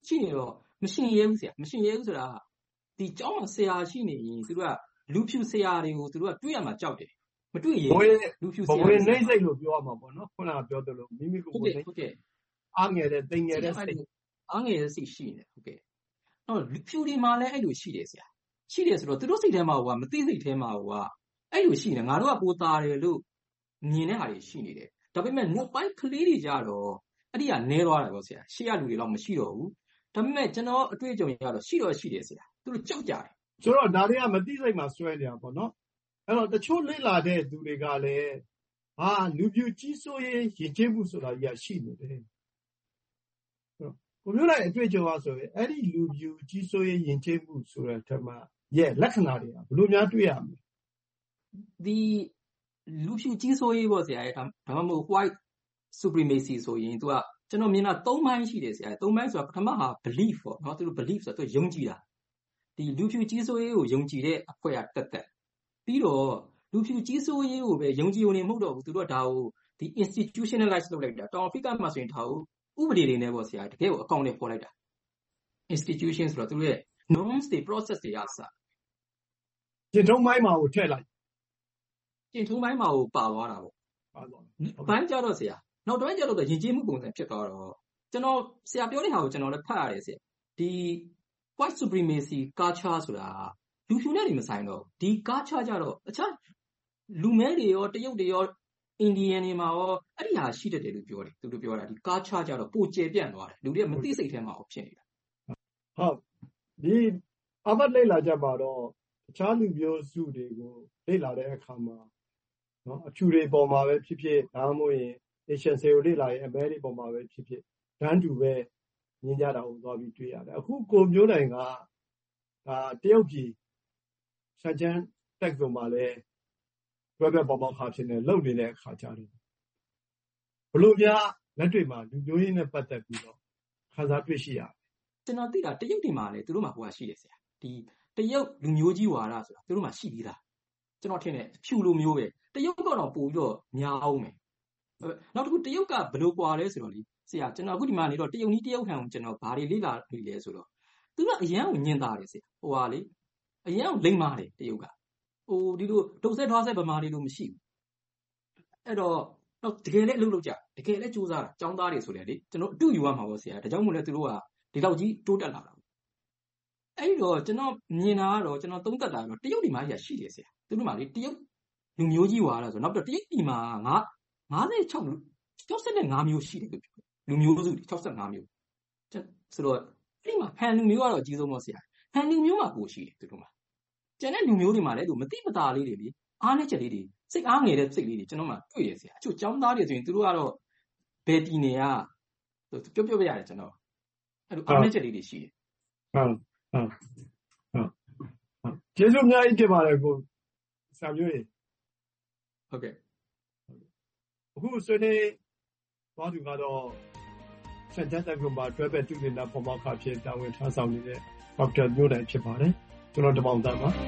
ရှိနေတော့မရှင်ရဲဘူးဆရာမရှင်ရဲဘူးဆိုတာဒီကျောင်းမှာဆရာရှိနေရင်သူတို့ကလူဖြူဆရာတွေကိုသူတို့ကတွေ့ရမှာကြောက်တယ်မတွေ့ရင်လူဖြူဆရာဘဝင်နှိမ့်စိတ်လို့ပြောရမှာပေါ့နော်ခုနကပြောသလိုမိမိကိုယ်ကိုယ်နှိမ့်ဟုတ်ကဲ့အားငယ်တဲ့တိမ်ငယ်တဲ့စိတ်အားငယ်တဲ့စိတ်ရှိနေဟုတ်ကဲ့အဲ့လူဖြူတွေမှာလည်းအဲ့လိုရှိတယ်ဆရာရှိတယ်ဆိုတော့သူတို့စိတ်ထဲမှာကမသိစိတ်ထဲမှာကအဲ့လိုရှိနေငါတို့ကပိုသားတယ်လို့မြင်တဲ့ဟာတွေရှိနေတယ်ဒါပေမဲ့နောက်ပိုင်းကလေးတွေကြတော့အဲ့ဒီကနဲသွားတယ်ပေါ့ဆရာရှေ့ရလူတွေတော့မရှိတော့ဘူးဒါပေမဲ့ကျွန်တော်အတွေ့အကြုံရတော့ရှိတော့ရှိတယ်ဆရာသူတို့ကြောက်ကြတယ်ဆိုတော့ဒါတွေကမသိစိတ်မှာဆွဲနေတာပေါ့နော်အဲ့တော့တချို့လေ့လာတဲ့သူတွေကလည်းဟာလူပြူကြီးစိုးရေးရင်ကျေးမှုဆိုတာကြီးကရှိနေတယ်ကိုမျိုးလိုက်အတွေ့အကြုံအားဆိုရင်အဲ့ဒီလူပြူကြီးစိုးရေးရင်ကျေးမှုဆိုတဲ့ထက်မှရဲ့လက္ခဏာတွေကဘယ်လိုများတွေ့ရမလဲဒီလူဖြူကြီးစိုးရေးပေါ့ဆရာဒါမှမဟုတ် white supremacy ဆိုရင်သူကကျွန်တော်မြင်တာသုံးပိုင်းရှိတယ်ဆရာသုံးပိုင်းဆိုတာပထမဟာ belief ပေါ့နော်သူတို့ belief ဆိုတော့သူယုံကြည်တာဒီလူဖြူကြီးစိုးရေးကိုယုံကြည်တဲ့အဖွဲ့ကတက်တက်ပြီးတော့လူဖြူကြီးစိုးရေးကိုပဲယုံကြည်ုံနေမဟုတ်တော့ဘူးသူတို့ကဒါကိုဒီ institutionalize လုပ်လိုက်တာတောင်အာဖရိကမှာဆိုရင်ဒါကိုဥပဒေတွေနဲ့ပေါ့ဆရာတကယ်ကိုအကောင့်နဲ့ပေါ်လိုက်တာ institution ဆိုတော့သူတို့ရဲ့ norms တွေ process တွေအစကျင့်ထုံးပိုင်းမှာကိုထည့်လိုက်ကျင့်ထုံးပိုင်းမှာကိုပါသွားတာပေါ့ပါသွားဘန်းကြတော့ဆရာနောက်တော့ကြတော့ယဉ်ကျေးမှုပုံစံဖြစ်သွားတော့ကျွန်တော်ဆရာပြောတဲ့ဟာကိုကျွန်တော်လည်းဖတ်ရတယ်ဆရာဒီ white supremacy culture ဆိုတာလူဖြူနဲ့တွေမဆိုင်တော့ဒီ culture ကြတော့အခြားလူမဲတွေရောတရုတ်တွေရောအိန္ဒိယန်တွေမှာရောအဲ့ဒီဟာရှိတတ်တယ်လို့ပြောတယ်သူတို့ပြောတာဒီ culture ကြတော့ပိုကျယ်ပြန့်သွားတယ်လူတွေကမသိစိတ်ထဲမှာဖြစ်နေတာဟုတ်ဒီအဘတ်လေ့လာကြပါတော့အခြားလူမျိုးစုတွေကိုလေ့လာတဲ့အခါမှာနော်အဖြူတွေပေါ်မှာပဲဖြစ်ဖြစ်ဒါမှမဟုတ်ရင် Asian တွေကိုလေ့လာရင်အမဲတွေပေါ်မှာပဲဖြစ်ဖြစ်တန်းတူပဲမြင်ကြတာကိုသွားပြီးတွေ့ရတယ်အခုကိုမျိုးနိုင်ကဒါတရုတ်ပြည်စัจ jan တက်ကုန်မှာလဲဘယ်ဘက်ပေါ်ပေါက်ခါဖြစ်နေလုံနေတဲ့အခါကြတယ်ဘလို့များလက်တွေ့မှာလူမျိုးရင်းနဲ့ပတ်သက်ပြီးတော့ခန်းစားတွေ့ရှိရတယ်ကျွန်တော်သိတာတရုတ်ပြည်မှာလဲသူတို့မှာဟိုဟာရှိတယ်ဆရာဒီတရုတ်လူမျိုးကြီးဝါဒဆိုတာသူတို့မှာရှိပြီးသားကျွန်တော်ထင်တယ်ဖြူလူမျိုးပဲတရုတ်ကတော့ပို့ပြီးတော့များအောင်မယ်နောက်တစ်ခုတရုတ်ကဘယ်လိုကွာလဲဆိုတော့လေဆရာကျွန်တော်အခုဒီမှာနေတော့တရုတ်နီးတရုတ်ဟန်ကိုကျွန်တော်ဘာတွေလေ့လာနေလဲဆိုတော့သူကအရန်ကိုညင်တာတယ်ဆရာဟိုဟာလေအရန်ကိုလိမ့်မာတယ်တရုတ်ကဟိုဒီလိုဒုတ်ဆက်ထွားဆက်ဗမာတွေလိုမရှိဘူးအဲ့တော့တော့တကယ်လည်းအလုပ်လုပ်ကြတကယ်လည်းစူးစမ်းတာចောင်းသားတွေဆိုလေလေကျွန်တော်အတူယူရမှာပေါ့ဆရာဒါကြောင့်မို့လဲသူတို့ကဒီလောက်ကြီးတိုးတက်လာတာအဲ့တော့ကျွန်တော်မြင်တာကတော့ကျွန်တော်သုံးသပ်တာကတော့တရုတ်ဒီမှာကြီးရှိတယ်ဆရာသူတို့မှလေတရုတ်လူမျိုးကြီးဝါလာဆိုနောက်တော့တရုတ်ပြည်မှာငါငါး၆ ၆၅မျိုးရှိတယ်လူမျိုးစု၆၅မျိုးဆိုတော့အဲ့ဒီမှာဟန်လူမျိုးကတော့အကြီးဆုံးပေါ့ဆရာဟန်လူမျိုးမှာကိုရှိတယ်သူတို့မှာကျန်တဲ့လူမျိုးတွေမှာလည်းသူမတိမတာလေးတွေလေအားနဲ့ချက်လေးတွေစိတ်အားငယ်တဲ့စိတ်လေးတွေကျွန်တော်မှတွေ့ရဆရာအချို့ចောင်းသားတွေဆိုရင်သူတို့ကတော့ဘယ်ပြည်နယ်ကပြောပြောပြရတယ်ကျွန်တော်အဲ့လိုအားနဲ့ချက်လေးတွေရှိတယ်ဟုတ်ဟုတ်ဟုတ်ကျေးဇူးအများကြီးတင်ပါတယ်ကိုဆရာမျိုးရေဟုတ်ကဲ့အခုဆွေးနွေးသွားသူကတော့စัจ jan တက္ကသိုလ်မှာတွဲဖက်သူတင်တာပေါ်ပေါက်ခါဖြစ်တာဝန်ထမ်းဆောင်နေတဲ့ဒေါက်တာမျိုးနိုင်ဖြစ်ပါတယ်ကျွန်တော်တမောင်တန်းပါ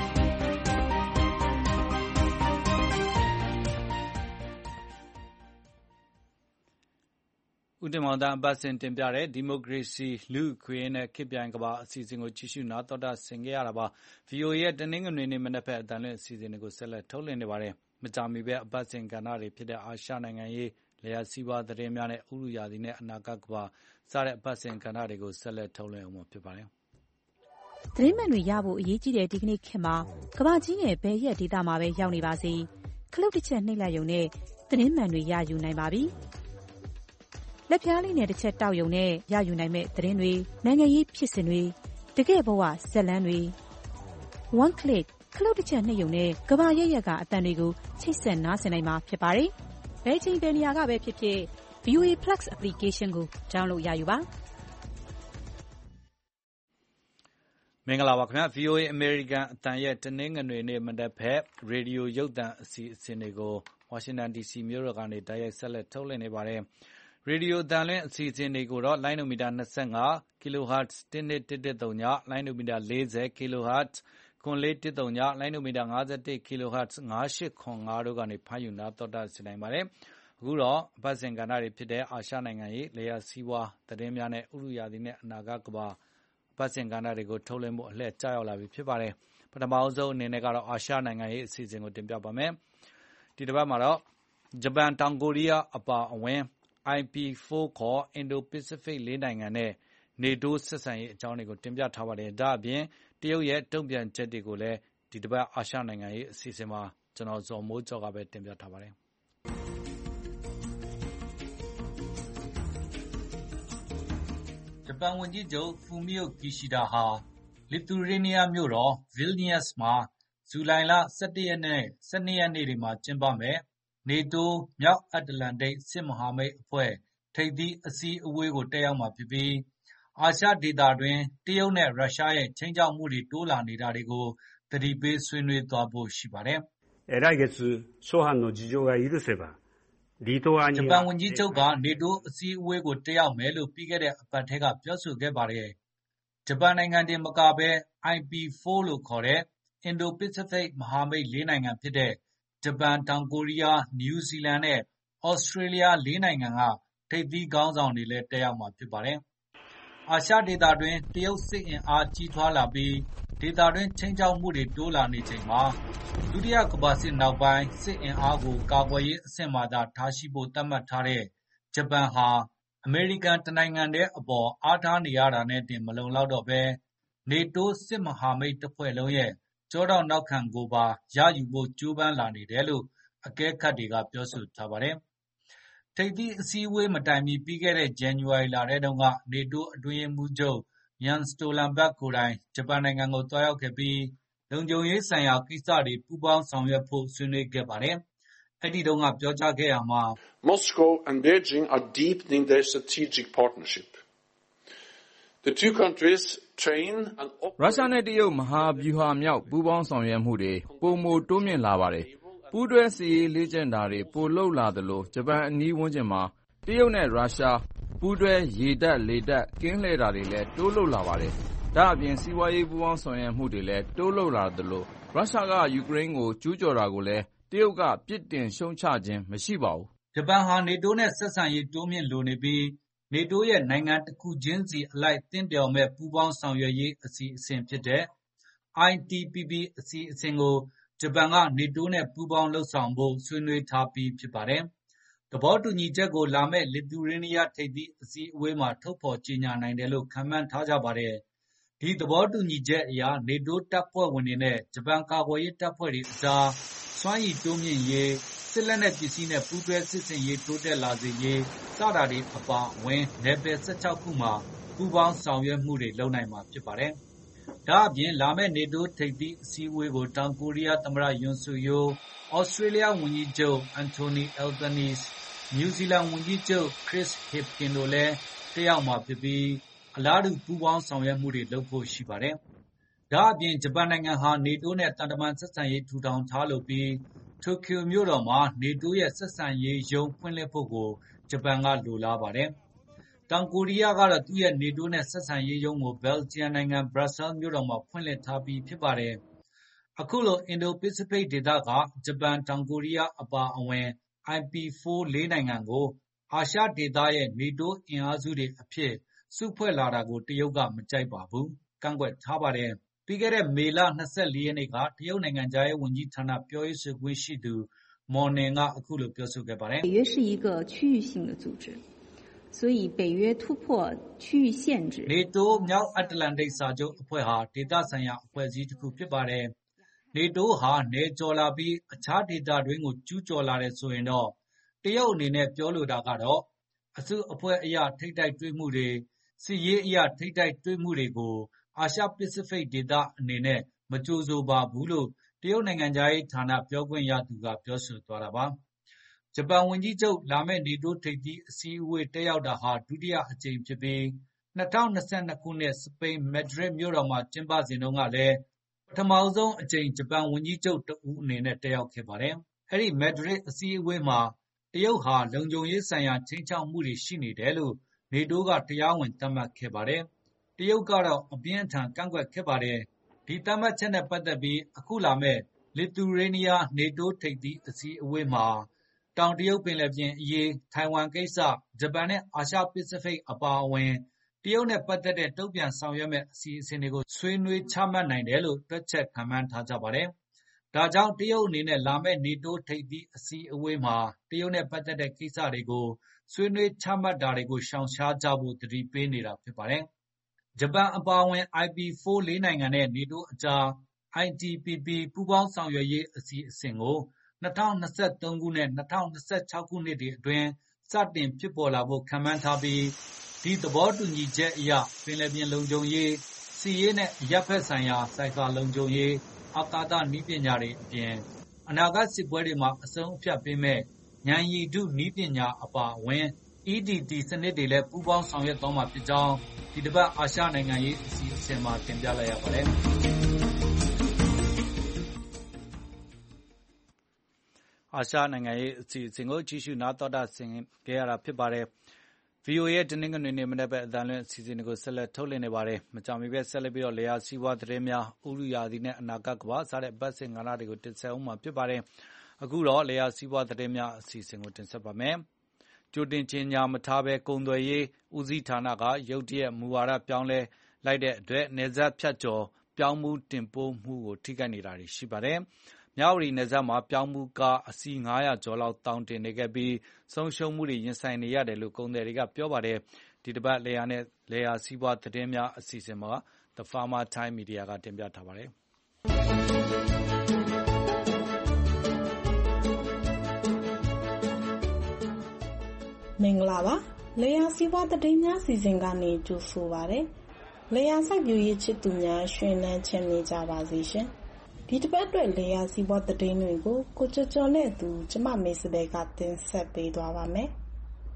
ဦးတင်မောင်တန်းအပတ်စဉ်တင်ပြတဲ့ဒီမိုကရေစီလူ့အခွင့်အရေးနဲ့ခေတ်ပြိုင်ကမ္ဘာအစီအစဉ်ကိုကြည့်ရှုနာတော်တာဆင်ခဲ့ရတာပါ ဗွီအိုအေ ရဲ့တနင်္ဂနွေနေ့မနက်ဖက်အတန်လွင့်အစီအစဉ်တွေကိုဆက်လက်ထုတ်လွှင့်နေပါတယ်မကြာမီပဲအပတ်စဉ်ကဏ္ဍတွေဖြစ်တဲ့အာရှနိုင်ငံရေးလျှက်စီးပွားသတင်းများနဲ့ဥရုရာသီနဲ့အနာဂတ်ကမ္ဘာစတဲ့အပတ်စဉ်ကဏ္ဍတွေကိုဆက်လက်ထုတ်လွှင့်အောင်ဖြစ်ပါတယ်သတင်းမှန်တွေရဖို့အရေးကြီးတဲ့ဒီကနေ့ခေတ်မှာကမ္ဘာကြီးရဲ့ဘယ်ရက်ဒေသမှာပဲရောက်နေပါစေခလုတ်တစ်ချက်နှိပ်လိုက်ရုံနဲ့သတင်းမှန်တွေရယူနိုင်ပါပြီလက်ပြားလေးနဲ့တစ်ချက်တောက်ရုံနဲ့ရယူနိုင်မဲ့သတင်းတွေနိုင်ငံရေးဖြစ်စဉ်တွေတကယ့်ဘဝဇက်လန်းတွေ one click ခလုတ်တစ်ချက်နှိပ်ရုံနဲ့ကမ္ဘာရဲ့ရက်ကအတန်တွေကိုချိတ်ဆက်နားဆင်နိုင်မှာဖြစ်ပါတယ်ဘယ်ချိန်ဘယ်နေရာကပဲဖြစ်ဖြစ် ဗီ အို အေ Plus application ကို download ရယူပါမင်္ဂလာပါခင်ဗျာ ဗွီအိုအေ American အတန်ရဲ့တနင်္ဂနွေနေ့မနက်ဖက်ရေဒီယိုရုပ်သံအစီအစဉ်တွေကိုဝါရှင်တန် ဒီ စီ မြို့တော်ကနေတိုက်ရိုက်ဆက်လက်ထုတ်လွှင့်နေပါတယ်ရေဒီယိုအတန်လွင့်အစီအစဉ်တွေကိုတော့လိုင်းနိုမီတာ၂၅ kHz တစ်နှစ်တစ်တစ်သုံးညလိုင်းနိုမီတာ၄၀ kHz ခွန်လေးတစ်သုံးညလိုင်းနိုမီတာ၅၁ kHz ၅၈ခွန်၅တို့ကနေဖမ်းယူနာတော်တာဆင်နိုင်ပါတယ်အခုတော့အပတ်စဉ်ကဏ္ဍတွေဖြစ်တဲ့အာရှနိုင်ငံရေးလေယာစီးပွားသတင်းများနဲ့ဥတုရာသီနဲ့အနာဂတ်ကမ္ဘာအပတ်စဉ်ကဏ္ဍတွေကိုထုတ်လွှင့်မှုအလှည့်ကျရောက်လာပြီဖြစ်ပါတယ်ပထမအဆုံးအနေနဲ့ကတော့အာရှနိုင်ငံရေးအစီအစဉ်ကိုတင်ပြပါမယ်ဒီတစ်ပတ်မှာတော့ဂျပန်တောင်ကိုရီးယားအပါအဝင် အိုင် ပီ ဖိုး ခေါ် Indo-Pacific လေးနိုင်ငံနဲ့နေတိုးဆက်ဆံရေးအကြောင်းတွေကိုတင်ပြထားပါတယ်ဒါအပြင်တရုတ်ရဲ့တုံ့ပြန်ချက်တွေကိုလည်းဒီတစ်ပတ်အာရှနိုင်ငံရေးအစီအစဉ်မှာကျွန်တော်ဇော်မိုးကျော်ကပဲတင်ပြထားပါတယ်ဂျပန်ဝန်ကြီးချုပ်ဖူမီယိုကီရှီဒါဟာလစ်သူရေးနီးယားမြို့တော်ဗီလ်နီယပ်စ်မှာဇူလိုင်လ၁၁ရက်နဲ့၁၂ရက်နေ့တွေမှာကျင်းပမယ်နေတိုးမြောက်အတ္တလန်တိတ်စစ်မဟာမိတ်အဖွဲ့ထိပ်သီးအစည်းအဝေးကိုတက်ရောက်မှာဖြစ်ပြီးအာရှဒေသတွင်တရုတ်နဲ့ရုရှားရဲ့ခြိမ်းခြောက်မှုတွေတိုးလာနေတာတွေကိုသတိပေးဆွေးနွေးသွားဖို့ရှိပါတယ်来月諸般の事情が許せばリトアニアဂျပန်ဝန်ကြီးချုပ်ကနေတိုးအစည်းအဝေးကိုတက်ရောက်မယ်လို့ပြီးခဲ့တဲ့အပတ်ထဲကပြောဆိုခဲ့ပါတယ်ဂျပန်နိုင်ငံတင်မကဘဲ အိုင် ပီ ဖိုး လို့ခေါ်တဲ့ Indo-Pacific မဟာမိတ်လေးနိုင်ငံဖြစ်တဲ့ဂျပန်တောင်ကိုရီးယားနယူးဇီလန်နဲ့ဩစတြေးလျလေးနိုင်ငံကထိပ်သီးခေါင်းဆောင်တွေလည်းတက်ရောက်မှာဖြစ်ပါတယ်အာရှဒေသတွင်တရုတ်စစ်အင်အားကြီးထွားလာပြီးဒေသတွင်းခြိမ်းခြောက်မှုတွေတိုးလာနေချိန်မှာဒုတိယကမ္ဘာစစ်နောက်ပိုင်းစစ်အင်အားကိုကာကွယ်ရေးအဆင့်မှသာထားရှိဖို့သတ်မှတ်ထားတဲ့ဂျပန်ဟာအမေရိကန်တနိုင်ငံတည်းအပေါ်အားထားနေရတာနဲ့တင်မလုံလောက်တော့ဘဲနေတိုးစစ်မဟာမိတ်တစ်ဖွဲ့လုံးရဲ့ကြောထောက်နောက်ခံကိုပါရယူဖို့ကြိုးပမ်းလာနေတယ်လို့အကဲခတ်တွေကပြောဆိုထားပါတယ်ထိပ်သီးအစည်းအဝေးမတိုင်မီပြီးခဲ့တဲ့ဇန်နဝါရီလထဲတုန်းကနေတိုးအတွင်းရေးမှူးချုပ်ယန်စတိုလန်ဘတ်ကိုယ်တိုင်ဂျပန်နိုင်ငံကိုသွားရောက်ခဲ့ပြီးလုံခြုံရေးဆိုင်ရာကိစ္စတွေပူးပေါင်းဆောင်ရွက်ဖို့ဆွေးနွေးခဲ့ပါတယ်။အဲဒီတုန်းကပြောကြားခဲ့ရမှာ Moscow and Beijing are deepening their strategic partnership. The two countries train and ရုရှားနဲ့တရုတ်မဟာဗျူဟာမြောက်ပူးပေါင်းဆောင်ရွက်မှုတွေပိုမိုတိုးမြင့်လာပါတယ်။ပူးတွဲစစ်ရေးလေ့ကျင့်တာတွေပိုလုပ်လာသလိုဂျပန်အနီးဝန်းကျင်မှာတရုတ်နဲ့ရုရှားပူးတွဲရေတပ်လေတပ်ကင်းလှည့်တာတွေလည်းတိုးလုပ်လာပါတယ်။ဒါအပြင်စီးပွားရေးပူးပေါင်းဆောင်ရွက်မှုတွေလည်းတိုးလုပ်လာသလိုရုရှားကယူကရိန်းကိုကျူးကျော်တာကိုလည်းတရုတ်ကပြစ်တင်ရှုံချခြင်းမရှိပါဘူး။ဂျပန်ဟာနေတိုးနဲ့ဆက်ဆံရေးတိုးမြင့်လိုနေပြီးနေတိုးရဲ့နိုင်ငံတစ်ခုချင်းစီအလိုက်တင့်တယ်မဲ့ပူးပေါင်းဆောင်ရွက်ရေးအစီအစဉ်ဖြစ်တဲ့ အိုင် တီ ပီ ပီ အစီအစဉ်ကိုဂျပန်ကနေတိုးနဲ့ပူးပေါင်းလုပ်ဆောင်ဖို့ဆွေးနွေးထားပြီးဖြစ်ပါတယ်။သဘောတူညီချက်ကိုလာမယ့်လစ်သူရေးနီးယားထိပ်သီးအစည်းအဝေးမှာထုတ်ဖော်ကြေညာနိုင်တယ်လို့ခန့်မှန်းထားကြပါတယ်။ဒီသဘောတူညီချက်အရနေတိုးတပ်ဖွဲ့ဝင်တွေနဲ့ဂျပန်ကာကွယ်ရေးတပ်ဖွဲ့တွေအကြားစွမ်းရည်တိုးမြင့်ရေးစစ်လက်နက်ပစ္စည်းနဲ့ပူးတွဲစစ်ဆင်ရေးတိုးတက်လာစေရေးစတာတွေအပါအဝင်နယ်ပယ်၁၆ခုမှာပူးပေါင်းဆောင်ရွက်မှုတွေလုပ်နိုင်မှာဖြစ်ပါတယ်။ဒါအပြင်လာမယ့်နေတိုးထိပ်သီးအစည်းအဝေးကိုတောင်ကိုရီးယားသမ္မတယွန်ဆူယိုးဩစတြေးလျဝန်ကြီးချုပ်အန်တိုနီအယ်ဘနီစ်နယူးဇီလန်ဝန်ကြီးချုပ်ခရစ်ဟစ်ကင်တို့လည်းတက်ရောက်မှာဖြစ်ပြီးအလားတူပူးပေါင်းဆောင်ရွက်မှုတွေလုပ်ဖို့ရှိပါတယ်။ဒါအပြင်ဂျပန်နိုင်ငံဟာနေတိုးနဲ့တန်တမန်ဆက်ဆံရေးထူထောင်ထားလို့ပြီးတိုကျိုမြို့တော်မှာနေတိုးရဲ့ဆက်ဆံရေးရုံးဖွင့်လှစ်ဖို့ကိုဂျပန်ကလိုလားပါတယ်။တောင်ကိုရီးယားကတော့သူ့ရဲ့နေတိုးနဲ့ဆက်ဆံရေးရုံးကိုဘယ်လ်ဂျီယံနိုင်ငံဘရပ်ဆဲလ်မြို့တော်မှာဖွင့်လှစ်ထားပြီးဖြစ်ပါတယ်။အခုလိုအင်ဒိုပစိဖိတ်ဒေသကဂျပန်တောင်ကိုရီးယားအပါအဝင် အိုင် ပီ ဖိုး လေးနိုင်ငံကိုအာရှဒေသရဲ့နေတိုးအင်အားစုတွေအဖြစ်စုဖွဲ့လာတာကိုတရုတ်ကမကြိုက်ပါဘူး။ကန့်ကွက်ထားပါတယ်။ပြီးခဲ့တဲ့မေလ၂၄ရက်နေ့ကတရုတ်နိုင်ငံခြားရေးဝန်ကြီးဌာနပြောရေးဆိုခွင့်ရှိသူမော်နင်ကအခုလိုပြောဆိုခဲ့ပါတယ်။北约是一个区域性的组织，所以北约突破区域限制。 နေတိုးမြောက်အတ္တလန်တိတ်စာချုပ်အဖွဲ့ဟာဒေသဆိုင်ရာအဖွဲ့အစည်းတစ်ခုဖြစ်ပါတယ်။နေတိုးဟာနေကျော်လာပြီးအခြားဒေသတွင်းကိုကျူးကျော်လာတယ်ဆိုရင်တော့တရုတ်အနေနဲ့ပြောလိုတာကတော့အစုအဖွဲ့အရာထိပ်တိုက်တွေ့မှုတွေစစ်ရေးအရာထိပ်တိုက်တွေ့မှုတွေကိုအာရှပစိဖိတ်ဒေသအနေနဲ့မကြိုဆိုပါဘူးလို့တရုတ်နိုင်ငံခြားရေးဌာနပြောခွင့်ရသူကပြောဆိုသွားတာပါ။ဂျပန်ဝန်ကြီးချုပ်လာမယ့်နေတိုးထိပ်သီးအစည်းအဝေးတက်ရောက်တာဟာဒုတိယအကြိမ်ဖြစ်ပြီး၂၀၂၂ခုနှစ်စပိန်မက်ဒရစ်မြို့တော်မှာကျင်းပစဉ်တုန်းကလည်းပထမဆုံးအကြိမ်ဂျပန်ဝန်ကြီးချုပ်တဦးအနေနဲ့တက်ရောက်ခဲ့ပါတယ်။အဲဒီမက်ဒရစ်အစည်းအဝေးမှာတရုတ်ဟာလုံခြုံရေးဆိုင်ရာခြိမ်းခြောက်မှုတွေရှိနေတယ်လို့နေတိုးကတရားဝင်သတ်မှတ်ခဲ့ပါတယ်။တရုတ်ကတော့အပြင်းအထန်ကန့်ကွက်ခဲ့ပါတယ်။ဒီသတ်မှတ်ချက်နဲ့ပတ်သက်ပြီးအခုလာမယ့်လစ်သူရေးနီးယားနေတိုးထိပ်သီးအစည်းအဝေးမှာတတောင်တရုတ်ပင်လယ်ပြင်အရေး၊ထိုင်ဝမ်ကိစ္စ၊ဂျပန်နဲ့အာရှပစိဖိတ်အပါအဝင်တရုတ်နဲ့ပတ်သက်တဲ့တုံ့ပြန်ဆောင်ရွက်မယ့်အစီအစဉ်တွေကိုဆွေးနွေးချမှတ်နိုင်တယ်လို့တွက်ချက်ခန့်မှန်းထားကြပါတယ်။ဒါကြောင့်တရုတ်အနေနဲ့လာမယ့်နေတိုးထိပ်သီးအစည်းအဝေးမှာတရုတ်နဲ့ပတ်သက်တဲ့ကိစ္စတွေကိုဆွေးနွေးချမှတ်တာတွေကိုရှောင်ရှားကြဖို့သတိပေးနေတာဖြစ်ပါတယ်။ဂျပန်အပါအဝင် အိုင်ပီအဖိုး လေးနိုင်ငံနဲ့နေတိုးအကြား အိုင်တီပီပီ ပူးပေါင်းဆောင်ရွက်ရေးအစီအစဉ်ကို၂၀၂၃ခုနဲ့၂၀၂၆ခုနှစ်တွေအတွင်းစတင်ဖြစ်ပေါ်လာဖို့ခန့်မှန်းထားပြီးဒီသဘောတူညီချက်အရပင်လယ်ပြင်လုံခြုံရေး၊စစ်ရေးနဲ့အရပ်ဘက်ဆိုင်ရာဆိုင်ဘာလုံခြုံရေး၊အာကာသနည်းပညာတွေအပြင်အနာဂတ်စစ်ပွဲတွေမှာအဆုံးအဖြတ်ပေးမယ့်ဉာဏ်ရည်တုနည်းပညာအပါအဝင် အီးဒီတီ စနစ်တွေလည်းပူးပေါင်းဆောင်ရွက်သွားမှာဖြစ်ကြောင်းဒီတပတ်အာရှနိုင်ငံရေးအစီအစဉ်မှာတင်ပြလိုက်ရပါတယ်။အာရှနိုင်ငံရေးအစီအစဉ်ကိုကြည့်ရှုနားတော်တာဆင်ခဲ့ရတာဖြစ်ပါတယ်။ ဗွီအိုအေရဲ့တနင်္ဂနွေနေ့မနက်ဘက်အသံလွှင့်အစီအစဉ်တွေကိုဆက်လက်ထုတ်လွှင့်နေပါတယ်။မကြာမီဘဲဆက်လက်ပြီးတော့လျာစီးပွားသတင်းများ၊ဥတုရာသီနဲ့အနာဂတ်ကမ္ဘာစတဲ့အပတ်စဉ်ကဏ္ဍတွေကိုတင်ဆက်ဦးမှာဖြစ်ပါတယ်။အခုတော့လျာစီးပွားသတင်းများအစီအစဉ်ကိုတင်ဆက်ပါမယ်။ကြိုတင်ကြေညာမထားဘဲကုန်သွယ်ရေးဦးစီးဌာနကရုတ်တရက်မူဝါဒပြောင်းလဲလိုက်တဲ့အတွက်နယ်စပ်ဖြတ်ကျော်ပြောင်းဖူးတင်ပို့မှုကိုထိခိုက်နေတာတွေရှိပါတယ်။မြဝတီနယ်စပ်မှာပြောင်းဖူးကားအစီးငါးရာကျော်လောက်သောင်တင်နေခဲ့ပြီးဆုံးရှုံးမှုတွေရင်ဆိုင်နေရတယ်လို့ကုန်သည်တွေကပြောပါတယ်။ဒီတပတ်လယ်ယာနဲ့လယ်ယာစီးပွားသတင်းများအစီအစဉ်မှာ The Farmer Time Media ကတင်ပြထားပါတယ်။မင်္ဂလာပါလယ်ယာစီးပွားသတင်းများစီစဉ်ကနေကြိုဆိုပါရစေ။လယ်ယာစိုက်ပျိုးရေးချစ်သူများရွှင်လန်းချမ်းမြေ့ကြပါစေရှင်။ဒီတစ်ပတ်အတွက်လယ်ယာစီးပွားသတင်းတွေကိုကိုကျော်ကျော်နဲ့အတူကျမမေစတဲ့ကတင်ဆက်ပေးသွားပါမယ်။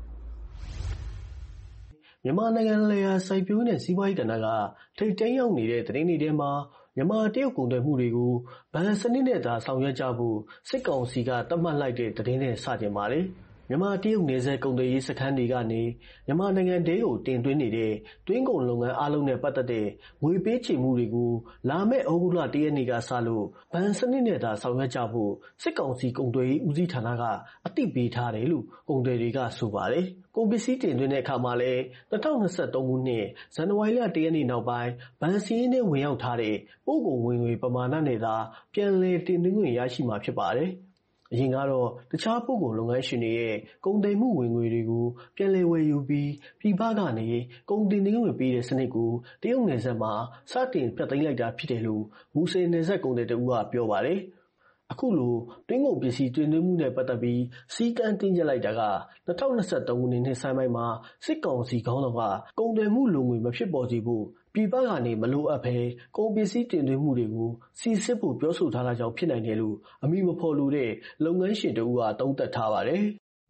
မြန်မာနိုင်ငံလယ်ယာစိုက်ပျိုးနဲ့စီးပွားရေးဌာနကထိပ်တန်းရောက်နေတဲ့သတင်းတွေထဲမှာမြန်မာတရုတ်ကုန်သွယ်မှုတွေကိုဘဏ်စနစ်နဲ့သာဆောင်ရွက်ကြဖို့စစ်ကောင်စီကသတ်မှတ်လိုက်တဲ့သတင်းနဲ့စတင်ပါတယ်။မြန်မာတရုတ်နယ်စပ်ကုန်သွယ်ရေးစခန်းတွေကနေမြန်မာနိုင်ငံထဲကိုတင်သွင်းနေတဲ့တွင်းကုန်လုပ်ငန်းအားလုံးနဲ့ပတ်သက်တဲ့ငွေပေးချေမှုတွေကိုလာမယ့်ဩဂုတ်လတစ်ရက်နေ့ကစလို့ဘဏ်စနစ်နဲ့သာဆောင်ရွက်ကြဖို့စစ်ကောင်စီကုန်သွယ်ရေးဦးစီးဌာနကအသိပေးထားတယ်လို့ကုန်သည်တွေကဆိုပါတယ်။ကုန်ပစ္စည်းတင်သွင်းတဲ့အခါမှာလည်း၂၀၂၃ခုနှစ်ဇန်နဝါရီလတစ်ရက်နေ့နောက်ပိုင်းဘဏ်စီးရင်နဲ့ဝင်ရောက်ထားတဲ့ပို့ကုန်ဝင်ငွေပမာဏနဲ့သာပြန်လည်တင်သွင်းခွင့်ရရှိမှာဖြစ်ပါတယ်။အရင်ကတော့တခြားပို့ကုန်လုပ်ငန်းရှင်တွေရဲ့ကုန်သွယ်မှုဝင်ငွေတွေကိုပြန်လည်ဝယ်ယူပြီးပြည်ပကနေကုန်တင်သွင်းခွင့်ပေးတဲ့စနစ်ကိုတရုတ်နယ်စပ်မှာစတင်ဖျက်သိမ်းလိုက်တာဖြစ်တယ်လို့မူဆယ်နယ်စပ်ကုန်သည်တဦးကပြောပါတယ်။အခုလိုတွင်းကုန်ပစ္စည်းတင်သွင်းမှုနဲ့ပတ်သက်ပြီးစီးကမ်းတင်းကျပ်လိုက်တာက၂၀၂၃ခုနှစ်နှစ်ဆန်းပိုင်းမှာစစ်ကောင်စီခေါင်းဆောင်ကကုန်သွယ်မှုလိုငွေမဖြစ်ပေါ်စေဖို့ပြည်ပကနေမလိုအပ်ဘဲကုန်ပစ္စည်းတင်သွင်းမှုတွေကိုစီစစ်ဖို့ပြောဆိုထားတာကြောင့်ဖြစ်နိုင်တယ်လို့အမည်မဖော်လိုတဲ့လုပ်ငန်းရှင်တဦးကသုံးသပ်ထားပါတယ်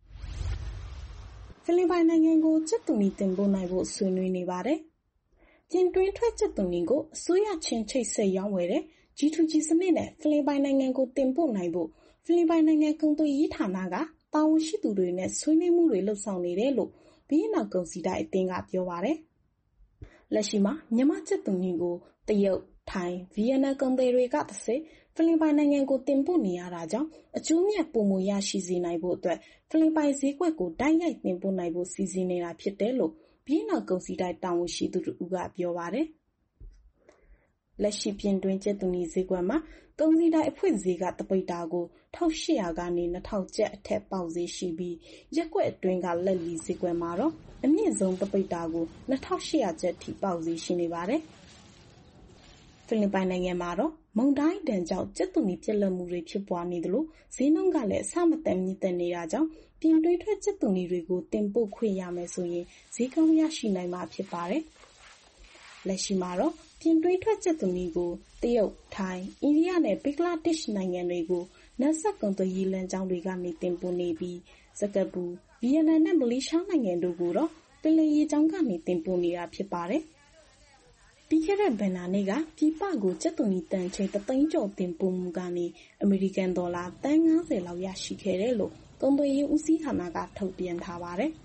။ဖိလစ်ပိုင်နိုင်ငံကိုကြက်သွန်နီတင်ပို့နိုင်ဖို့ဆွေးနွေးနေပါတယ်။ပြင်တွင်းထွက်ကြက်သွန်နီကိုအစိုးရချင်းချိတ်ဆက်ရောင်းဝယ်တဲ့ ဂျီ တူ ဂျီ စနစ်နဲ့ဖိလစ်ပိုင်နိုင်ငံကိုတင်ပို့နိုင်ဖို့ဖိလစ်ပိုင်နိုင်ငံကုန်သွယ်ရေးဌာနကတာဝန်ရှိသူတွေနဲ့ဆွေးနွေးမှုတွေလုပ်ဆောင်နေတယ်လို့ဘီယင်းနောက်ကုန်စည်ဒိုင်အသင်းကပြောပါတယ်။လက်ရှိမှာမြန်မာကြက်သွန်နီကိုတရုတ်၊ထိုင်း၊ဗီယက်နမ်ကုန်သည်တွေကတဆင့်ဖိလစ်ပိုင်နိုင်ငံကိုတင်ပို့နေရတာကြောင့်အကျိုးမြတ်ပိုမိုရရှိစေနိုင်ဖို့အတွက်ဖိလစ်ပိုင်ဈေးကွက်ကိုတိုက်ရိုက်တင်ပို့နိုင်ဖို့စီစဉ်နေတာဖြစ်တယ်လို့ဘီယင်းနောက်ကုန်စည်ဒိုင်တာဝန်ရှိသူတို့ကပြောပါတယ်။လက်ရှိပြင်တွင်းကြက်သွန်နီဈေးကွက်မှာကုန်စည်ဒိုင်အဖွင့်ဈေးကတပိတ်တာကို၁၈၀၀ကနေ၂၀၀၀ကျပ်အထက်ပေါက်ဈေးရှိပြီးရက်ကွက်အတွင်းကလက်လီဈေးကွက်မှာတော့အမြင့်ဆုံးတပိတ်တာကို၂၈၀၀ကျပ်ထိပေါက်ဈေးရှိနေပါတယ်။ဖိလစ်ပိုင်နိုင်ငံမှာတော့မုန်တိုင်းဒဏ်ကြောင့်ကြက်သွန်နီပြတ်လတ်မှုတွေဖြစ်ပွားနေသလိုဈေးနှုန်းကလည်းအဆမတန်မြင့်တက်နေတာကြောင့်ပြင်တွင်းထွက်ကြက်သွန်နီတွေကိုတင်ပို့ခွင့်ရမယ်ဆိုရင်ဈေးကောင်းရရှိနိုင်မှာဖြစ်ပါတယ်။လက်ရှိမှာတော့ပြင်တွင်းထွက်ကြက်သွန်နီကိုတရုတ်၊ထိုင်း၊အိန္ဒိယနဲ့ဘင်္ဂလားဒေ့ရှ်နိုင်ငံတွေကိုနယ်စပ်ကုန်သွယ်ရေးလမ်းကြောင်းတွေကနေတင်ပို့နေပြီးစက္ကပူ၊ဗီယက်နမ်နဲ့မလေးရှားနိုင်ငံတို့ကိုတော့ပင်လယ်ရေကြောင်းကနေတင်ပို့နေတာဖြစ်ပါတယ်။ပြီးခဲ့တဲ့ဘဏ္ဍာနှစ်ကပြည်ပကိုကြက်သွန်နီတန်ချိန်တစ်သိန်းကျော်တင်ပို့မှုကနေအမေရိကန်ဒေါ်လာသန်းငါးဆယ်လောက်ရရှိခဲ့တယ်လို့ကုန်သွယ်ရေးဦးစီးဌာနကထုတ်ပြန်ထားပါတယ်။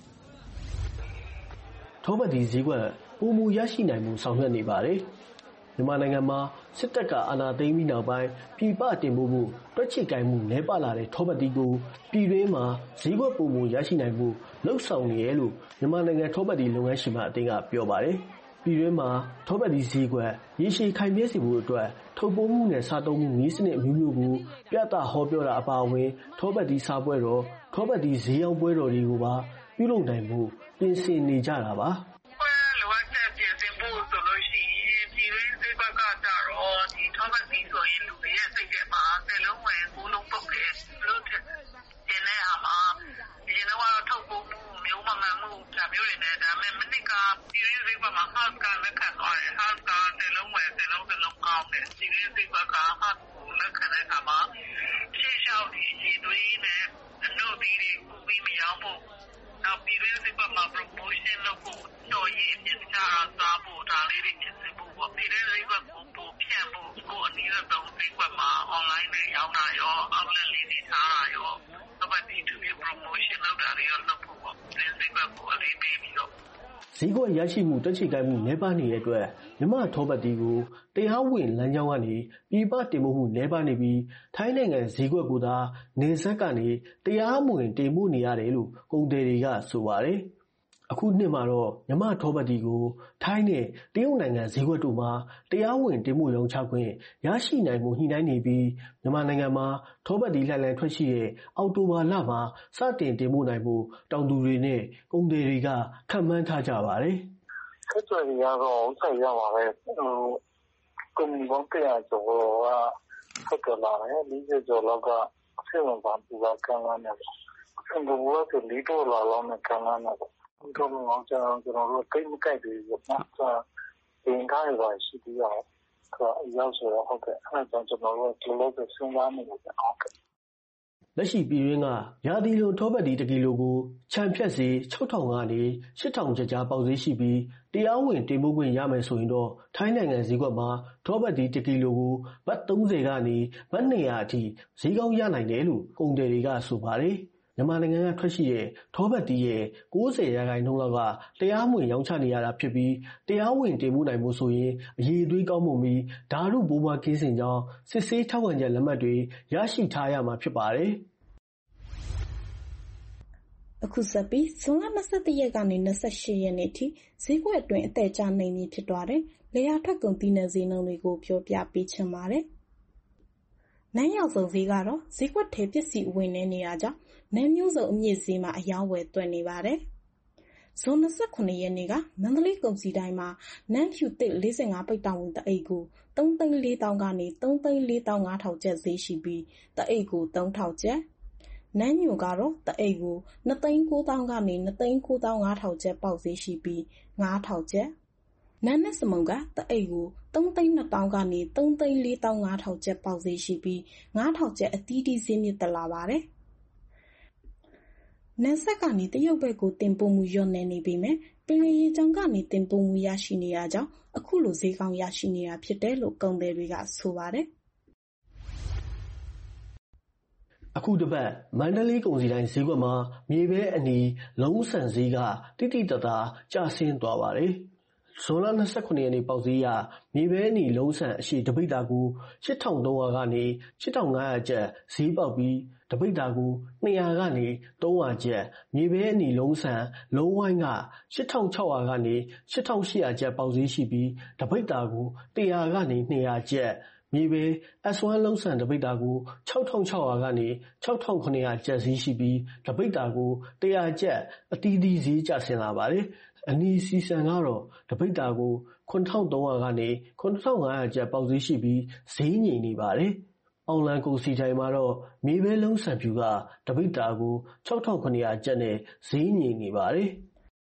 ထောပတ်ဒီဈေးကွက်ပိုမိုရရှိနိုင်မှုဆောင်ရွက်နေပါတယ်။မြန်မာနိုင်ငံမှာစစ်တပ်ကအာဏာသိမ်းပြီးနောက်ပိုင်းပြည်ပတင်ပို့မှုတွက်ချစ်ကိုင်မှုနည်းပါလာတဲ့ထောပတ်တီကိုပြည်တွင်းမှာဈေးကွက်ပုံမှုရရှိနိုင်မှုလှုပ်ဆောင်နေရလို့မြန်မာနိုင်ငံထောပတ်တီလုပ်ငန်းရှင်များအသင်းကပြောပါတယ်။ပြည်တွင်းမှာထောပတ်တီဈေးကွက်ရေရှည်ခိုင်မြဲစေဖို့အတွက်ထုတ်ပိုးမှုနဲ့စားသုံးမှုနည်းစနစ်အမျိုးမျိုးကိုပြသဟောပြောတာအပါအဝင်ထောပတ်တီစားပွဲတော်ထောပတ်တီဈေးရောင်းပွဲတော်တွေကိုပါပြုလုပ်နိုင်မှုပြင်ဆင်နေကြတာပါ။ဈေးကွက်ရရှိမှုတွက်ချစ်ကိုင်မှုနည်းပါးနေတဲ့အတွက်မြန်မာထောပတ်တီကိုတရားဝင်လမ်းကြောင်းကနေပြည်ပတင်ပို့မှုနည်းပါးနေပြီးထိုင်းနိုင်ငံဈေးကွက်ကိုသာနေဆက်ကနေတရားမဝင်တင်ပို့နေရတယ်လို့ကုန်သည်တွေကဆိုပါတယ်။အခုနှစ်မှာတော့မြန်မာထောပတ်တီကိုထိုင်းနဲ့တရုတ်နိုင်ငံဈေးကွက်တို့မှာတရားဝင်တင်ပို့ရောင်းချခွင့်ရရှိနိုင်မှုညှိနှိုင်းနေပြီးမြန်မာနိုင်ငံမှာထောပတ်တီလှိုင်လှိုင်ထွက်ရှိတဲ့အောက်တိုဘာလမှာစတင်တင်ပို့နိုင်မှုတောင်သူတွေနဲ့ကုန်သည်တွေကခန့်မှန်းထားကြပါတယ်။ဆက်သွယ်ရတော့ဆက်ရပါပဲ။ဟိုကွန်မြူပေါင်းတရားကျော်ကဆက်ကြလာတယ်။၄၀ကျော်လောက်ကဆက်ဝင်ပါပူပါကမ်းလာတယ်။ဆက်ဘူးကလေးဒေါ်လာလောက်နဲ့ကမ်းလာတယ်။တော့တော့ကျွန်တော်ကျွန်တော်တို့တိတ်မကြိုက်သေးဘူး။ဒါတင်ကားရပါရှိသေးတယ်။ဆိုတော့ရောက်ဆိုတော့ဟုတ်ကဲ့အဲ့ဒါကျွန်တော်တို့ဒီလိုပဲစဉ်းစားနေတယ်ဟုတ်ကဲ့လက်ရှိပြည်တွင်းကရာသီလိုထောပတ်တီတစ်ကီလိုကိုခြံဖြတ်စီ၆ထောင်ကနေ၈ထောင်ကျပ်ကြားပေါက်ဈေးရှိပြီးတရားဝင်တင်ပို့ခွင့်ရမယ်ဆိုရင်တော့ထိုင်းနိုင်ငံဈေးကွက်မှာထောပတ်တီတစ်ကီလိုကိုဘတ်၃၀ကနေဘတ်၂၀၀အထိဈေးကောင်းရနိုင်တယ်လို့ကုန်သည်တွေကဆိုပါတယ်မြန်မာနိုင်ငံကထွက်ရှိတဲ့ထောပတ်တီရဲ့၉၀ရာခိုင်နှုန်းလောက်ကတရားမဝင်ရောင်းချနေရတာဖြစ်ပြီးတရားဝင်တင်ပို့နိုင်မှုဆိုရင်အရေးအသွေးကောင်းမှုပြီးဓာတုပိုးမွားကင်းစင်ကြောင်းစစ်ဆေးထောက်ခံချက်လက်မှတ်တွေရရှိထားရမှာဖြစ်ပါတယ်အခုဆက်ပြီးဇွန်လ၂၁ရက်ကနေ၂၈ရက်နေ့ထိဈေးကွက်အတွင်းအသက်ကျနိုင်နေဖြစ်သွားတဲ့လေယာထွက်ကုန်သီးနှံဈေးနှုန်းတွေကိုပြောပြပေးချင်ပါတယ်။နန်းရောက်ဆုံးဈေးကတော့ဈေးကွက်ထဲပစ္စည်းဝင်နေနေတာကြောင့်နန်းမျိုးစုံအမြင့်ဈေးမှာအယောင်းဝယ်သွက်နေပါတယ်။ဇွန်၂၇ရက်နေ့ကမန္တလေးကုန်စည်တိုင်းမှာနန်းဖြူသစ်၄၅ပိတ်တောင်ဝင်တအိတ်ကို၃သိန်း၄သောင်းကနေ၃သိန်း၄သောင်း၅ထောင်ကျပ်ဈေးရှိပြီးတအိတ်ကို၃ထောင်ကျပ်နန်းညိုကတော့တအိတ်ကို၂သိန်း၉သောင်းကနေ၂သိန်း၉သောင်း၅ထောင်ကျပ်ပေါက်ဈေးရှိပြီး၅ထောင်ကျပ်နန်းနဲ့စမုံကတအိတ်ကို၃သိန်း၂သောင်းကနေ၃သိန်း၄သောင်း၅ထောင်ကျပ်ပေါက်ဈေးရှိပြီး၅ထောင်ကျပ်အသီးသီးဈေးမြင့်တက်လာပါတယ်။နန်းဆက်ကနေတရုတ်ဘက်ကိုတင်ပို့မှုလျော့နည်းနေပေမဲ့ပင်လယ်ရေကြောင်းကနေတင်ပို့မှုရရှိနေရကြောင်းအခုလိုဈေးကောင်းရရှိနေတာဖြစ်တယ်လို့ကုန်သည်တွေကဆိုပါတယ်အခုတစ်ပတ်မန္တလေးကုန်စည်တိုင်းဈေးကွက်မှာမြေပဲအနီလုံးဆန်ဈေးကတိတိတသာကျဆင်းသွားပါတယ်။ဇွန်လ၂၇ရက်နေ့ပေါက်ဈေးရမြေပဲအနီလုံးဆန်အရှိတပိတ်တာကို၈ထောင်၃ရာကနေ၈ထောင်၅ရာကျပ်ဈေးပေါက်ပြီးတပိတ်တာကို၂ရာကနေ၃ရာကျပ်မြေပဲအနီလုံးဆန်လုံးဝိုင်းက၈ထောင်၆ရာကနေ၈ထောင်၈ရာကျပ်ပေါက်ဈေးရှိပြီးတပိတ်တာကို၁ရာကနေ၂ရာကျပ်မြေပဲ အက်စ်ဝမ်း လုံးဆန်တပိတ်တာကို၆ထောင်၆ရာကနေ၆ထောင်၇ရာကျပ်ဈေးရှိပြီးတပိတ်တာကို၁ရာကျပ်အသီးသီးဈေးကျဆင်းလာပါတယ်။အနီစီဆန်ကတော့တပိတ်တာကို၇ထောင်၃ရာကနေ၇ထောင်၅ရာကျပ်ပေါက်ဈေးရှိပြီးဈေးငြိမ်နေပါတယ်။အောင်လံကုန်စည်တိုင်းမှာတော့မြေပဲလုံးဆန်ဖြူကတပိတ်တာကို၆ထောင်၇ရာကျပ်နဲ့ဈေးငြိမ်နေပါတယ်။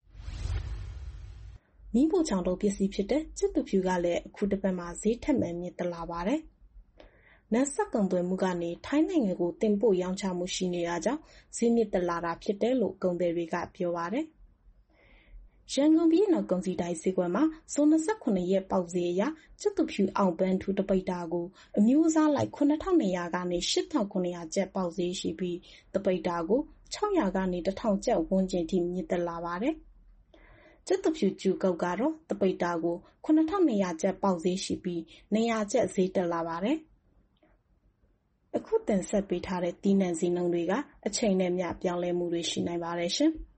မီးဖိုချောင်တုံးပစ္စည်းဖြစ်တဲ့ကြက်သွဖြူကလည်းအခုတစ်ပတ်မှာဈေးထက်မှန်မြင့်တက်လာပါတယ်။နန်းဆက်ကုန်သွယ်မှုကနေထိုင်းနိုင်ငံကိုတင်ပို့ရောင်းချမှုရှိနေတာကြောင့်ဈေးမြင့်တက်လာတာဖြစ်တယ်လို့ကုန်သည်တွေကပြောပါတယ်။ရန်ကုန်ပြည်နယ်ကုန်စည်တိုင်းဈေးကွက်မှာဇွန်၂၇ရက်ပေါက်ဈေးအရကြက်သွဖြူအောင်ပန်းထူတပိတ်တာကိုအမျိုးအစားလိုက်၇ထောင်၂ရာကနေ၈ထောင်၇ရာကျပ်ပေါက်ဈေးရှိပြီးတပိတ်တာကို၆ရာကနေ၁ထောင်ကျပ်ဝန်းကျင်ထိမြင့်တက်လာပါတယ်။ကြက်သွဖြူကျူကုတ်ကတော့တပိတ်တာကိုခုနှစ်ထောင်နှစ်ရာကျပ်ပေါက်ဈေးရှိပြီးနှစ်ရာကျပ်ဈေးတက်လာပါတယ်။အခုတင်ဆက်ပေးထားတဲ့တီးနှံဈေးနှုန်းတွေကအချိန်နဲ့မျှပြောင်းလဲမှုတွေရှိနိုင်ပါတယ်ရှင်။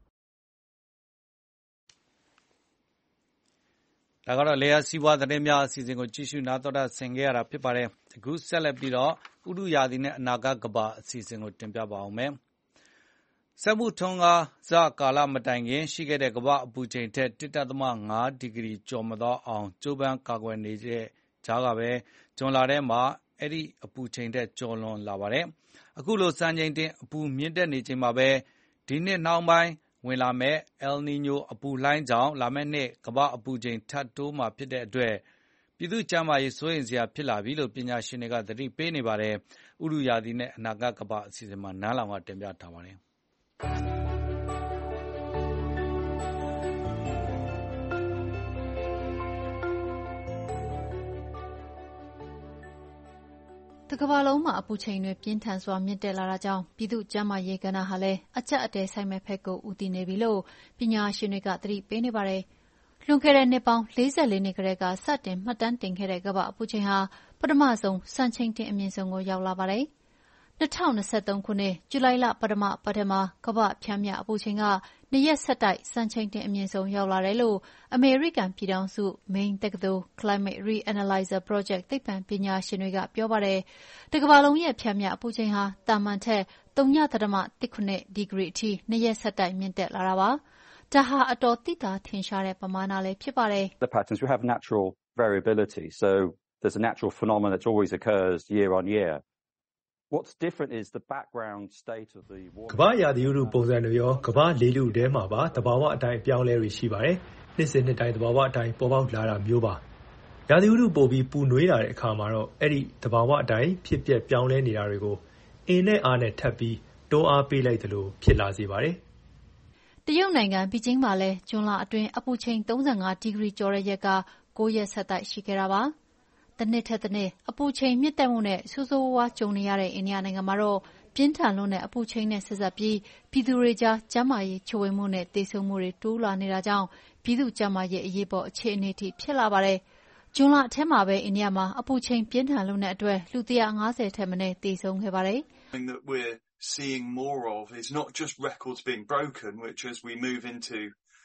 ဒါကတော့လေယာစီးပွားသတင်းများအစီအစဉ်ကိုကြည့်ရှုနားတော်တာဆင်ခဲ့ရတာဖြစ်ပါတယ်။အခုဆက်လက်ပြီးတော့ဥတုရာသီနဲ့အနာဂတ်ကမ္ဘာအစီအစဉ်ကိုတင်ပြပါအောင်မယ်။စက်မှုထွန်းကားစကာလမတိုင်ခင်ရှိခဲ့တဲ့ကမ္ဘာအပူချိန်ထက် တစ်ဒသမ ငါး ဒီဂရီကျော်မသွားအောင်ကြိုးပမ်းကာကွယ်နေတဲ့ကြားကပဲဇွန်လထဲမှာအဲ့ဒီအပူချိန်ထက်ကျော်လွန်လာပါတယ်။အခုလိုစံချိန်တင်အပူမြင့်တက်နေချိန်မှာပဲဒီနှစ်နှောင်းပိုင်းဝင်လာမဲ့ El Niño အပူလှိုင်းကြောင့်လာမယ့်နှစ်ကမ္ဘာအပူချိန်ထပ်တိုးမှာဖြစ်တဲ့အတွက်ပြည်သူ့ကျန်းမာရေးစိုးရိမ်စရာဖြစ်လာပြီလို့ပညာရှင်တွေကသတိပေးနေပါတယ်။ဥတုရာသီနဲ့အနာဂတ်ကမ္ဘာအစီအစဉ်မှာနန်းလောင်ကတင်ပြထားပါတယ်။တကမ္ဘာလုံးမှာအပူချိန်တွေပြင်းထန်စွာမြင့်တက်လာတာကြောင့်ပြည်သူ့ကျန်းမာရေးကဏ္ဍဟာလည်းအကျပ်အတည်းဆိုင်မဲ့ဘက်ကိုဦးတည်နေပြီလို့ပညာရှင်တွေကသတိပေးနေပါတယ်။လွန်ခဲ့တဲ့နှစ်ပေါင်းလေးဆယ်လေးနှစ်ကတည်းကစတင်မှတ်တမ်းတင်ခဲ့တဲ့ကမ္ဘာအပူချိန်ဟာပထမဆုံးစံချိန်တင်အမြင့်ဆုံးကိုရောက်လာပါတယ်။၂၀၂၃ ခုနှစ်ဇူလိုင်လပထမပတ်ထဲမှာကမ္ဘာ့ပျမ်းမျှအပူချိန်ကနှစ်ရက်ဆက်တိုက်စံချိန်တင်အမြင့်ဆုံးရောက်လာတယ်လို့အမေရိကန်ပြည်ထောင်စု Maine တက္ကသိုလ် Climate Reanalyzer Project သိပ္ပံပညာရှင်တွေကပြောပါတယ်။တကမ္ဘာလုံးရဲ့ပျမ်းမျှအပူချိန်ဟာသာမန်ထက်ဝ.၁၇ ဒီဂရီအထိနှစ်ရက်ဆက်တိုက်မြင့်တက်လာတာပါ။ဒါဟာအတော်သိသာထင်ရှားတဲ့ပမာဏလည်းဖြစ်ပါတယ်။ The patterns we have natural variability, so there's a natural phenomenon that always occurs year on year.What's different is the background state of the water. ကမ္ဘာရာသီဥတုပုံစံတွေရောကမ္ဘာလေထုထဲမှာပါသဘာဝအတိုင်းပြောင်းလဲတွေရှိပါတယ်။နှစ်စဉ်နှစ်တိုင်းသဘာဝအတိုင်းပေါ်ပေါက်လာတာမျိုးပါ။ရာသီဥတုပိုပြီးပူနွေးလာတဲ့အခါမှာတော့အဲ့ဒီသဘာဝအတိုင်းဖြစ်ပျက်ပြောင်းလဲနေတာတွေကိုအင်းနဲ့အားနဲ့ထပ်ပြီးတွန်းအားပေးလိုက်သလိုဖြစ်လာစေပါတယ်။တရုတ်နိုင်ငံဘီကျင်းမှာလည်းဇွန်လအတွင်းအပူချိန်၃၅ဒီဂရီကျော်တဲ့ရက်က၉ရက်ဆက်တိုက်ရှိခဲ့တာပါ။တနှစ်ထက်တနှစ်အပူချိန်မြင့်တက်မှုနဲ့ဆိုးဆိုးဝါးဝါးကြုံနေရတဲ့အိန္ဒိယနိုင်ငံမှာတော့ပြင်းထန်လွန်းတဲ့အပူချိန်နဲ့ဆက်စပ်ပြီးပြည်သူတွေကြားကျန်းမာရေးချို့ဝှက်မှုနဲ့သေဆုံးမှုတွေတိုးလာနေတာကြောင့်ပြည်သူ့ကျန်းမာရေးအရေးပေါ်အခြေအနေထိဖြစ်လာပါတယ်။ဇွန်လထဲမှာပဲအိန္ဒိယမှာအပူချိန်ပြင်းထန်လွန်းတဲ့အတွက်လူ၁၅၀ထက်မနည်းသေဆုံးခဲ့ပါတယ်။ seeing more of is not just records being broken, which as we move into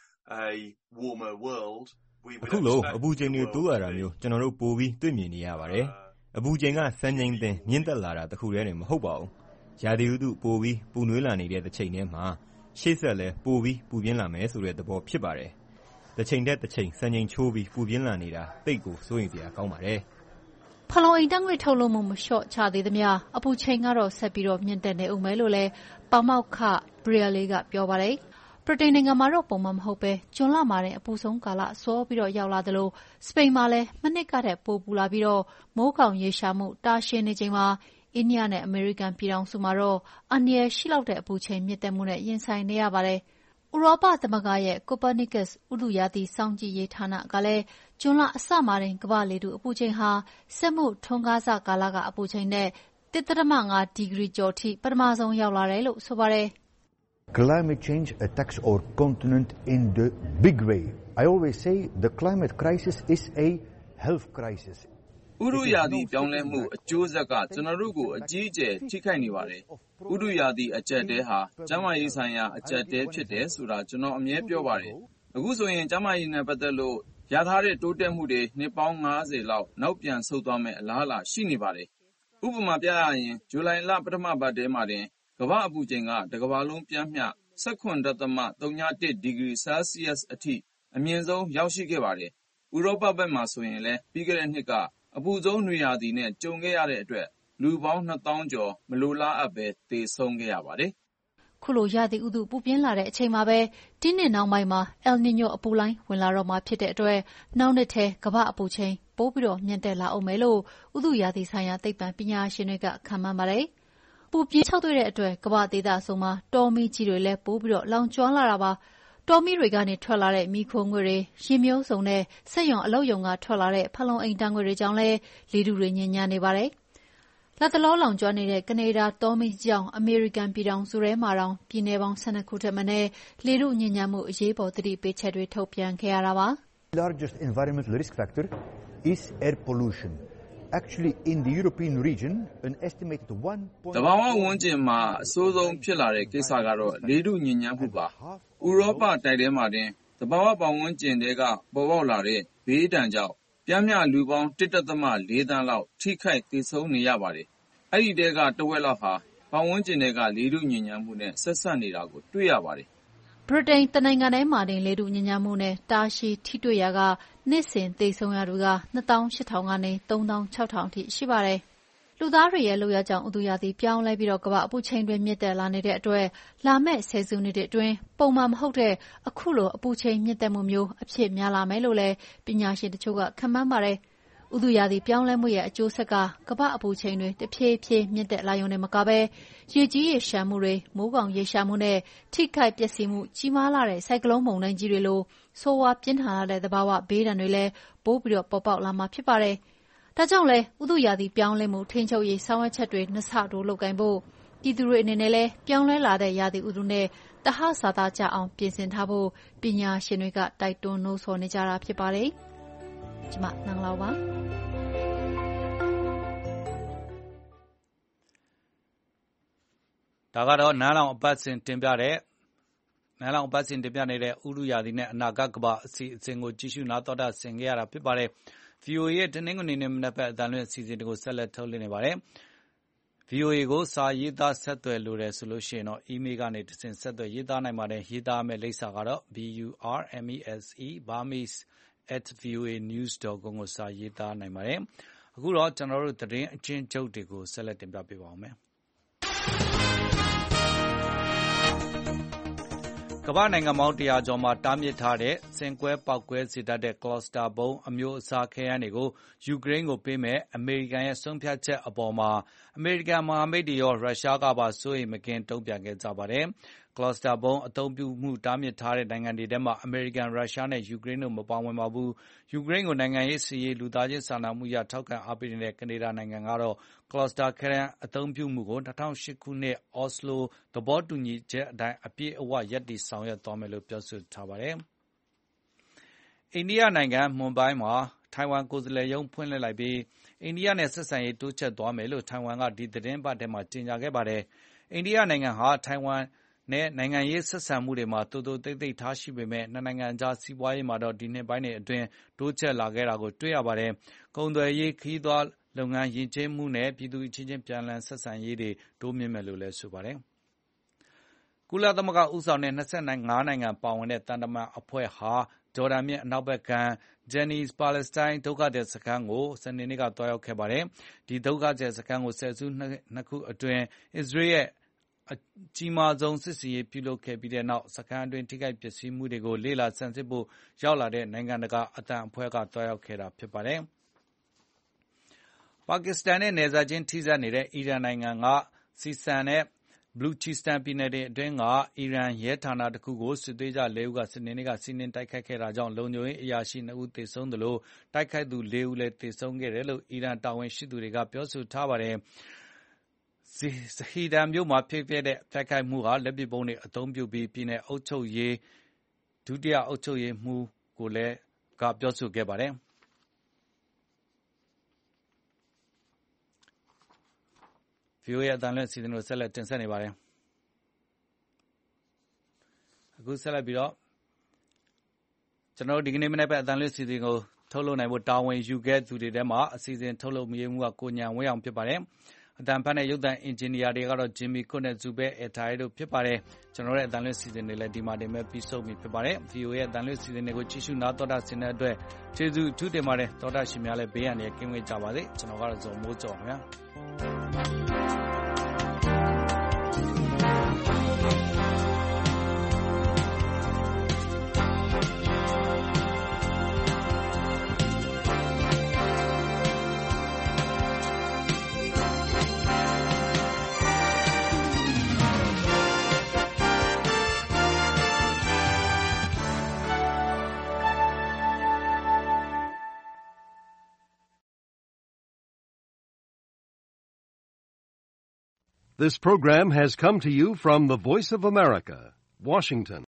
a warmer world အခုလိုအပူချိန်တွေတိုးလာတာမျိုးကျွန်တော်တို့ပိုပြီးတွေ့မြင်နေရပါတယ်။အပူချိန်ကစံချိန်တင်မြင့်တက်လာတာတခုတည်းနဲ့မဟုတ်ပါဘူး။ရာသီဥတုပိုပြီးပူနွေးလာနေတဲ့တစ်ချိန်တည်းမှာရှေ့ဆက်လဲပိုပြီးပူပြင်းလာမယ်ဆိုတဲ့သဘောဖြစ်ပါတယ်။တစ်ချိန်တည်းတစ်ချိန်စံချိန်ချိုးပြီးပူပြင်းလာနေတာတိတ်ကိုစိုးရိမ်စရာကောင်းပါတယ်။ဖလောင်အိမ်ဓာတ်ငွေ့ထုတ်လွှတ်မှုမလျှော့ချသေးသမျှအပူချိန်ကတော့ဆက်ပြီးတော့မြင့်တက်နေဦးမယ်လို့လည်းပါမောက္ခ Brearley ကပြောပါတယ်။ဗြိတိန်နိုင်ငံမှာတော့ပုံမှန်မဟုတ်ပဲဇွန်လမှာတင်အပူဆုံးကာလစောပြီးတော့ရောက်လာသလိုစပိန်မှာလည်းမနှစ်ကထက်ပိုပူလာပြီးတော့မိုးခေါင်ရေရှားမှုတာရှည်နေချိန်မှာအိန္ဒိယနဲ့အမေရိကန်ပြည်ထောင်စုမှာတော့အန္တရာယ်ရှိလောက်တဲ့အပူချိန်မြင့်တက်မှုနဲ့ရင်ဆိုင်နေရပါတယ်။ဥရောပသမဂ္ဂရဲ့ Copernicus ဥတုရာသီစောင့်ကြည့်ရေးဌာနကလည်းဇွန်လအစမှာတင်ကမ္ဘာလေထုအပူချိန်ဟာစက်မှုထွန်းကားစကာလကအပူချိန်နဲ့တစ်ဒသမ ငါး ဒီဂရီကျော်ထိပထမဆုံးရောက်လာတယ်လို့ဆိုပါတယ်။ Climate change attacks our continent in the big way. I always say the climate crisis is a health crisis. ဥတုရာသီပြောင်းလဲမှုအကျိုးဆက်ကကျွန်တော်တို့ကိုအကြီးအကျယ်ထိခိုက်နေပါတယ်။ဥတုရာသီအကျပ်တဲဟာကျန်းမာရေးဆိုင်ရာအကျပ်တဲဖြစ်တယ်ဆိုတာကျွန်တော်အမြဲပြောပါတယ်။အခုဆိုရင်ကျန်းမာရေးနဲ့ပတ်သက်လို့ရထားတဲ့တိုးတက်မှုတွေနှစ်ပေါင်း၅၀လောက်နောက်ပြန်ဆုတ်သွားမယ့်အလားအလာရှိနေပါတယ်။ဥပမာပြရရင်ဇူလိုင်လပထမပတ်ထဲမှာတင်ကမ္ဘာအပူချိန်ကတကမ္ဘာလုံးပြန့်မျှ၁၇ဒသမ ဝ.၁ ဒီဂရီဆဲလ်စီယပ်အထိအမြင့်ဆုံးရောက်ရှိခဲ့ပါတယ်။ဥရောပဘက်မှာဆိုရင်လည်းပြီးခဲ့တဲ့နှစ်ကအပူဆုံးနွေရာသီနဲ့ကြုံခဲ့ရတဲ့အတွက်လူပေါင်းနှစ်သောင်းကျော်မလိုလားအပ်ပဲသေဆုံးခဲ့ရပါတယ်။ခုလိုရာသီဥတုပူပြင်းလာတဲ့အချိန်မှာပဲဒီနှစ်နှောင်းပိုင်းမှာ El Niño အပူလှိုင်းဝင်လာတော့မှာဖြစ်တဲ့အတွက်နောက်နှစ်ထဲကမ္ဘာအပူချိန်ပိုပြီးတော့မြင့်တက်လာအောင်မယ်လို့ဥတုရာသီဆိုင်ရာသိပ္ပံပညာရှင်တွေကခန့်မှန်းပါတယ်။ပူပြင်းခြောက်သွေ့တဲ့အတွက်ကမ္ဘာဒေသအစုံမှာတောမီးကြီးတွေလည်းပိုပြီးတော့လောင်ကျွမ်းလာတာပါ။တောမီးတွေကနေထွက်လာတဲ့မီးခိုးငွေ့တွေရေမျိုးစုံနဲ့စက်ရုံအလုပ်ရုံကထွက်လာတဲ့ဖန်လုံအိမ်ဓာတ်ငွေ့တွေကြောင့်လည်းလေထုတွေညစ်ညမ်းနေပါတယ်။လက်တလောလောင်ကျွမ်းနေတဲ့ကနေဒါတောမီးကြောင့်အမေရိကန်ပြည်ထောင်စုထဲမှာတောင်ပြည်내ပေါင်းone twoခုထက်မနည်းလေထုညစ်ညမ်းမှုအရေးပေါ်သတိပေးချက်တွေထုတ်ပြန်ခဲ့ရတာပါ။ The largest environmental risk factor is air pollution. Actually, in the European region, an estimated one point တဘာဝဝန်းကျင်မှာအဆိုးဆုံးဖြစ်လာတဲ့ကိစ္စကတော့လေထုညစ်ညမ်းမှုပါ။ဥရောပတိုက်ထဲမှာတင်တဘာဝပတ်ဝန်းကျင်တွေကပေါ်ပေါက်လာတဲ့ဘေးဒဏ်ကြောင့်ပြင်းပြလူပေါင်းone point fourသန်းလောက်ထိခိုက်သေဆုံးနေရပါတယ်။အဲ့ဒီတဲကတဝက်လောက်ဟာပတ်ဝန်းကျင်တွေကလေထုညစ်ညမ်းမှုနဲ့ဆက်ဆက်နေတာကိုတွေ့ရပါတယ်ဗြိတိန်တနိုင်ငံထဲမှာတင်လေထုညစ်ညမ်းမှုနဲ့တာရှည်ထိတွေ့ရာကနှစ်စဉ်သေဆုံးရသူကtwo thousand eight hundredကနေthree thousand six hundredအထိရှိပါတယ်။လူသားတွေရဲ့လုပ်ရကြောင့်ဥတုရာသီပြောင်းလဲပြီးတော့ကမ္ဘာအပူချိန်တွေမြင့်တက်လာနေတဲ့အတွက်လာမယ့်ဆယ်စုနှစ်အတွင်းပုံမှန်မဟုတ်တဲ့အခုလိုအပူချိန်မြင့်တက်မှုမျိုးအဖြစ်များလာမယ်လို့လည်းပညာရှင်တချို့ကခန့်မှန်းပါတယ်။ဥတုရာသီပြောင်းလဲမှုရဲ့အကျိုးဆက်ကကမ္ဘာအပူချိန်တွေတဖြည်းဖြည်းမြင့်တက်လာရုံနဲ့မကဘဲရေကြီးရေလျှံမှုတွေမိုးကောင်ရေရှားမှုနဲ့ထိခိုက်ပျက်စီးမှုကြီးမားလာတဲ့ဆိုင်ကလုန်းမုန်တိုင်းကြီးတွေလိုဆိုးဝါးပြင်းထန်လာတဲ့သဘာဝဘေးဒဏ်တွေလည်းပိုးပြီးတော့ပေါ်ပေါက်လာမှာဖြစ်ပါတယ်။ဒါကြောင့်လဲဥတုရာသီပြောင်းလဲမှုထိန်းချုပ်ရေးဆောင်ရွက်ချက်တွေနှစ်ဆတိုးလုပ်ကိုင်ဖို့ပြည်သူတွေအနေနဲ့လည်းပြောင်းလဲလာတဲ့ရာသီဥတုနဲ့တဟဆာသာကျအောင်ပြင်ဆင်ထားဖို့ပညာရှင်တွေကတိုက်တွန်းနှိုးဆော်နေကြတာဖြစ်ပါတယ်။ကျွန်မနန်းလောက်ပါဒါကတော့နန်းလောင်အပတ်စဉ်တင်ပြတဲ့နန်းလောင်အပတ်စဉ်တင်ပြနေတဲ့ဥတုရာသီနဲ့အနာဂတ်ကမ္ဘာအစီအစဉ်ကိုကြည့်ရှုနားတော်တာဆင်ခဲ့ရတာဖြစ်ပါတယ်။ V O A ရဲ့တနင်္ဂနွေနေ့မနက်ဘက်အတန်လွင့်အစီအစဉ်တွေကိုဆက်လက်ထုတ်လွှင့်နေပါတယ်။ V O A ကိုစာရေးသားဆက်သွယ်လိုတယ်ဆိုလို့ရှိရင်တော့ email ကနေတဆင့်ဆက်သွယ်ရေးသားနိုင်ပါတယ်။ရေးသားမယ့်လိပ်စာကတော့ B U R M E S E Burmese at voa news dot com ကိုစာရေးသားနိုင်ပါတယ်။အခုတော့ကျွန်တော်တို့သတင်းအချင်းချုပ်တွေကိုဆက်လက်တင်ပြပေးပါောင်းမယ်။ကမ္ဘာနိုင်ငံပေါင်းတရာကျော်မှာတားမြစ်ထားတဲ့စင်ကွဲပေါက်ကွဲစေတတ်တဲ့ cluster ဘုံအမျိုးအစားခဲယမ်းတွေကိုယူကရိန်းကိုပေးမဲ့အမေရိကန်ရဲ့ဆုံးဖြတ်ချက်အပေါ်မှာအမေရိကန်မဟာမိတ်တွေရောရုရှားကပါစိုးရိမ်မကင်းတုံ့ပြန်ခဲ့ကြပါတယ်။ cluster ဘုံအသုံးပြုမှုတားမြစ်ထားတဲ့နိုင်ငံတွေထဲမှာအမေရိကန်ရုရှားနဲ့ယူကရိန်းတို့မပါဝင်ပါဘူး။ယူကရိန်းကိုနိုင်ငံရေးစီးရေးလူသားချင်းစာနာမှုအရထောက်ခံအားပေးနေတဲ့ကနေဒါနိုင်ငံကတော့ cluster ခဲယမ်းအသုံးပြုမှုကိုtwo thousand eightခုနှစ် Oslo သဘောတူညီချက်အတိုင်းအပြည့်အဝရပ်တည်ဆောင်ရွက်သွားမယ်လို့ပြောဆိုထားပါတယ်။အိန္ဒိယနိုင်ငံမွန်ဘိုင်းမှာထိုင်ဝမ်ကိုယ်စားလှယ်ရုံးဖွင့်လှစ်လိုက်ပြီးအိန္ဒိယနဲ့ဆက်ဆံရေးတိုးချဲ့သွားမယ်လို့ထိုင်ဝမ်ကဒီသတင်းပတ်ထဲမှာကြေညာခဲ့ပါတယ်။အိန္ဒိယနိုင်ငံဟာထိုင်ဝမ်နဲ့နိုင်ငံရေးဆက်ဆံမှုတွေမှာတိုးတိုးတိတ်တိတ်ထားရှိပေမဲ့နှစ်နိုင်ငံကြားစီးပွားရေးမှာတော့ဒီနှစ်ပိုင်းတွေအတွင်းတိုးချဲ့လာခဲ့တာကိုတွေ့ရပါတယ်။ကုန်သွယ်ရေးခရီးသွားလုပ်ငန်းယဉ်ကျေးမှုနဲ့ပြည်သူအချင်းချင်းပြန်လည်ဆက်ဆံရေးတွေတိုးမြင့်မယ်လို့လည်းဆိုပါတယ်။ကုလသမဂ္ဂဦးဆောင်တဲ့၂၅နိုင်ငံပါဝင်တဲ့တန်တမန်အဖွဲ့ဟာဂျော်ဒန်မြစ်အနောက်ဘက်ကမ်းဂျန်နီပါလက်စတိုင်းဒုက္ခသည်စခန်းကိုစနေနေ့ကသွားရောက်ခဲ့ပါတယ်။ဒီဒုက္ခသည်စခန်းကိုဆယ်စုနှစ်ခုအတွင်းအစ္စရေးရဲ့အကြီးမားဆုံးစစ်ဆင်ရေးပြုလုပ်ခဲ့ပြီးတဲ့နောက်စခန်းအတွင်းထိခိုက်ပျက်စီးမှုတွေကိုလေ့လာဆန်းစစ်ဖို့ရောက်လာတဲ့နိုင်ငံတကာအသံအဖွဲ့ကသွားရောက်ခဲ့တာဖြစ်ပါတယ်။ပါကစ္စတန်နဲ့နယ်စပ်ချင်းထိစပ်နေတဲ့အီရန်နိုင်ငံကစီဆန်နဲ့ဘလူချီစတန်ပြည်နယ်တွေအတွင်းကအီရန်ရဲဌာနတခုကိုစစ်သွေးကြွလေးဦးကစနေနေ့ကစီးနင်းတိုက်ခိုက်ခဲ့တာကြောင့်လုံခြုံရေးအရာရှိနှစ်ဦးသေဆုံးသလိုတိုက်ခိုက်သူလေးဦးလည်းသေဆုံးခဲ့တယ်လို့အီရန်တာဝန်ရှိသူတွေကပြောဆိုထားပါတယ်။ဇဟီဒန်မြို့မှာဖြစ်ခဲ့တဲ့တိုက်ခိုက်မှုဟာလက်ပစ်ဗုံးတွေအသုံးပြုပြီးပြည်နယ်အုပ်ချုပ်ရေးဒုတိယအုပ်ချုပ်ရေးမှူးကိုလည်းကပြောဆိုခဲ့ပါတယ်။ V O A ရဲ့အသံလွှင့်အစီအစဉ်ကိုဆက်လက်တင်ဆက်နေပါတယ်။အခုဆက်လက်ပြီးတော့ကျွန်တော်တို့ဒီကနေ့မနေ့ပဲအသံလွှင့်အစီအစဉ်ကိုထုတ်လုပ်နိုင်ဖို့တာဝန်ယူခဲ့သူတွေထဲမှာအစီအစဉ်ထုတ်လုပ်ရေးမှူးကကိုညံဝင်းအောင်ဖြစ်ပါတယ်။အတန်ဖတ်နဲ့ရုပ်သံအင်ဂျင်နီယာတွေကတော့ဂျင်မီကွတ်နဲ့ဇူဘဲအယ်ထိုင်တို့ဖြစ်ပါတယ်။ကျွန်တော်ရဲ့အသံလွှင့်အစီအစဉ်တွေလည်းဒီမှာတင်မဲ့ပြီးဆုံးပြီဖြစ်ပါတယ်။ V O A ရဲ့အသံလွှင့်အစီအစဉ်တွေကိုကြည့်ရှုနားတော်တာဆင်တဲ့အတွက်ကျေးဇူးအထူးတင်ပါတယ်။တော်တာရှင်များလည်းဘေးရန်တွေကင်းဝေးကြပါစေ။ကျွန်တော်ကတော့ဇော်မိုးကျော်ခင်ဗျာ။ This program has come to you from the Voice of America, Washington.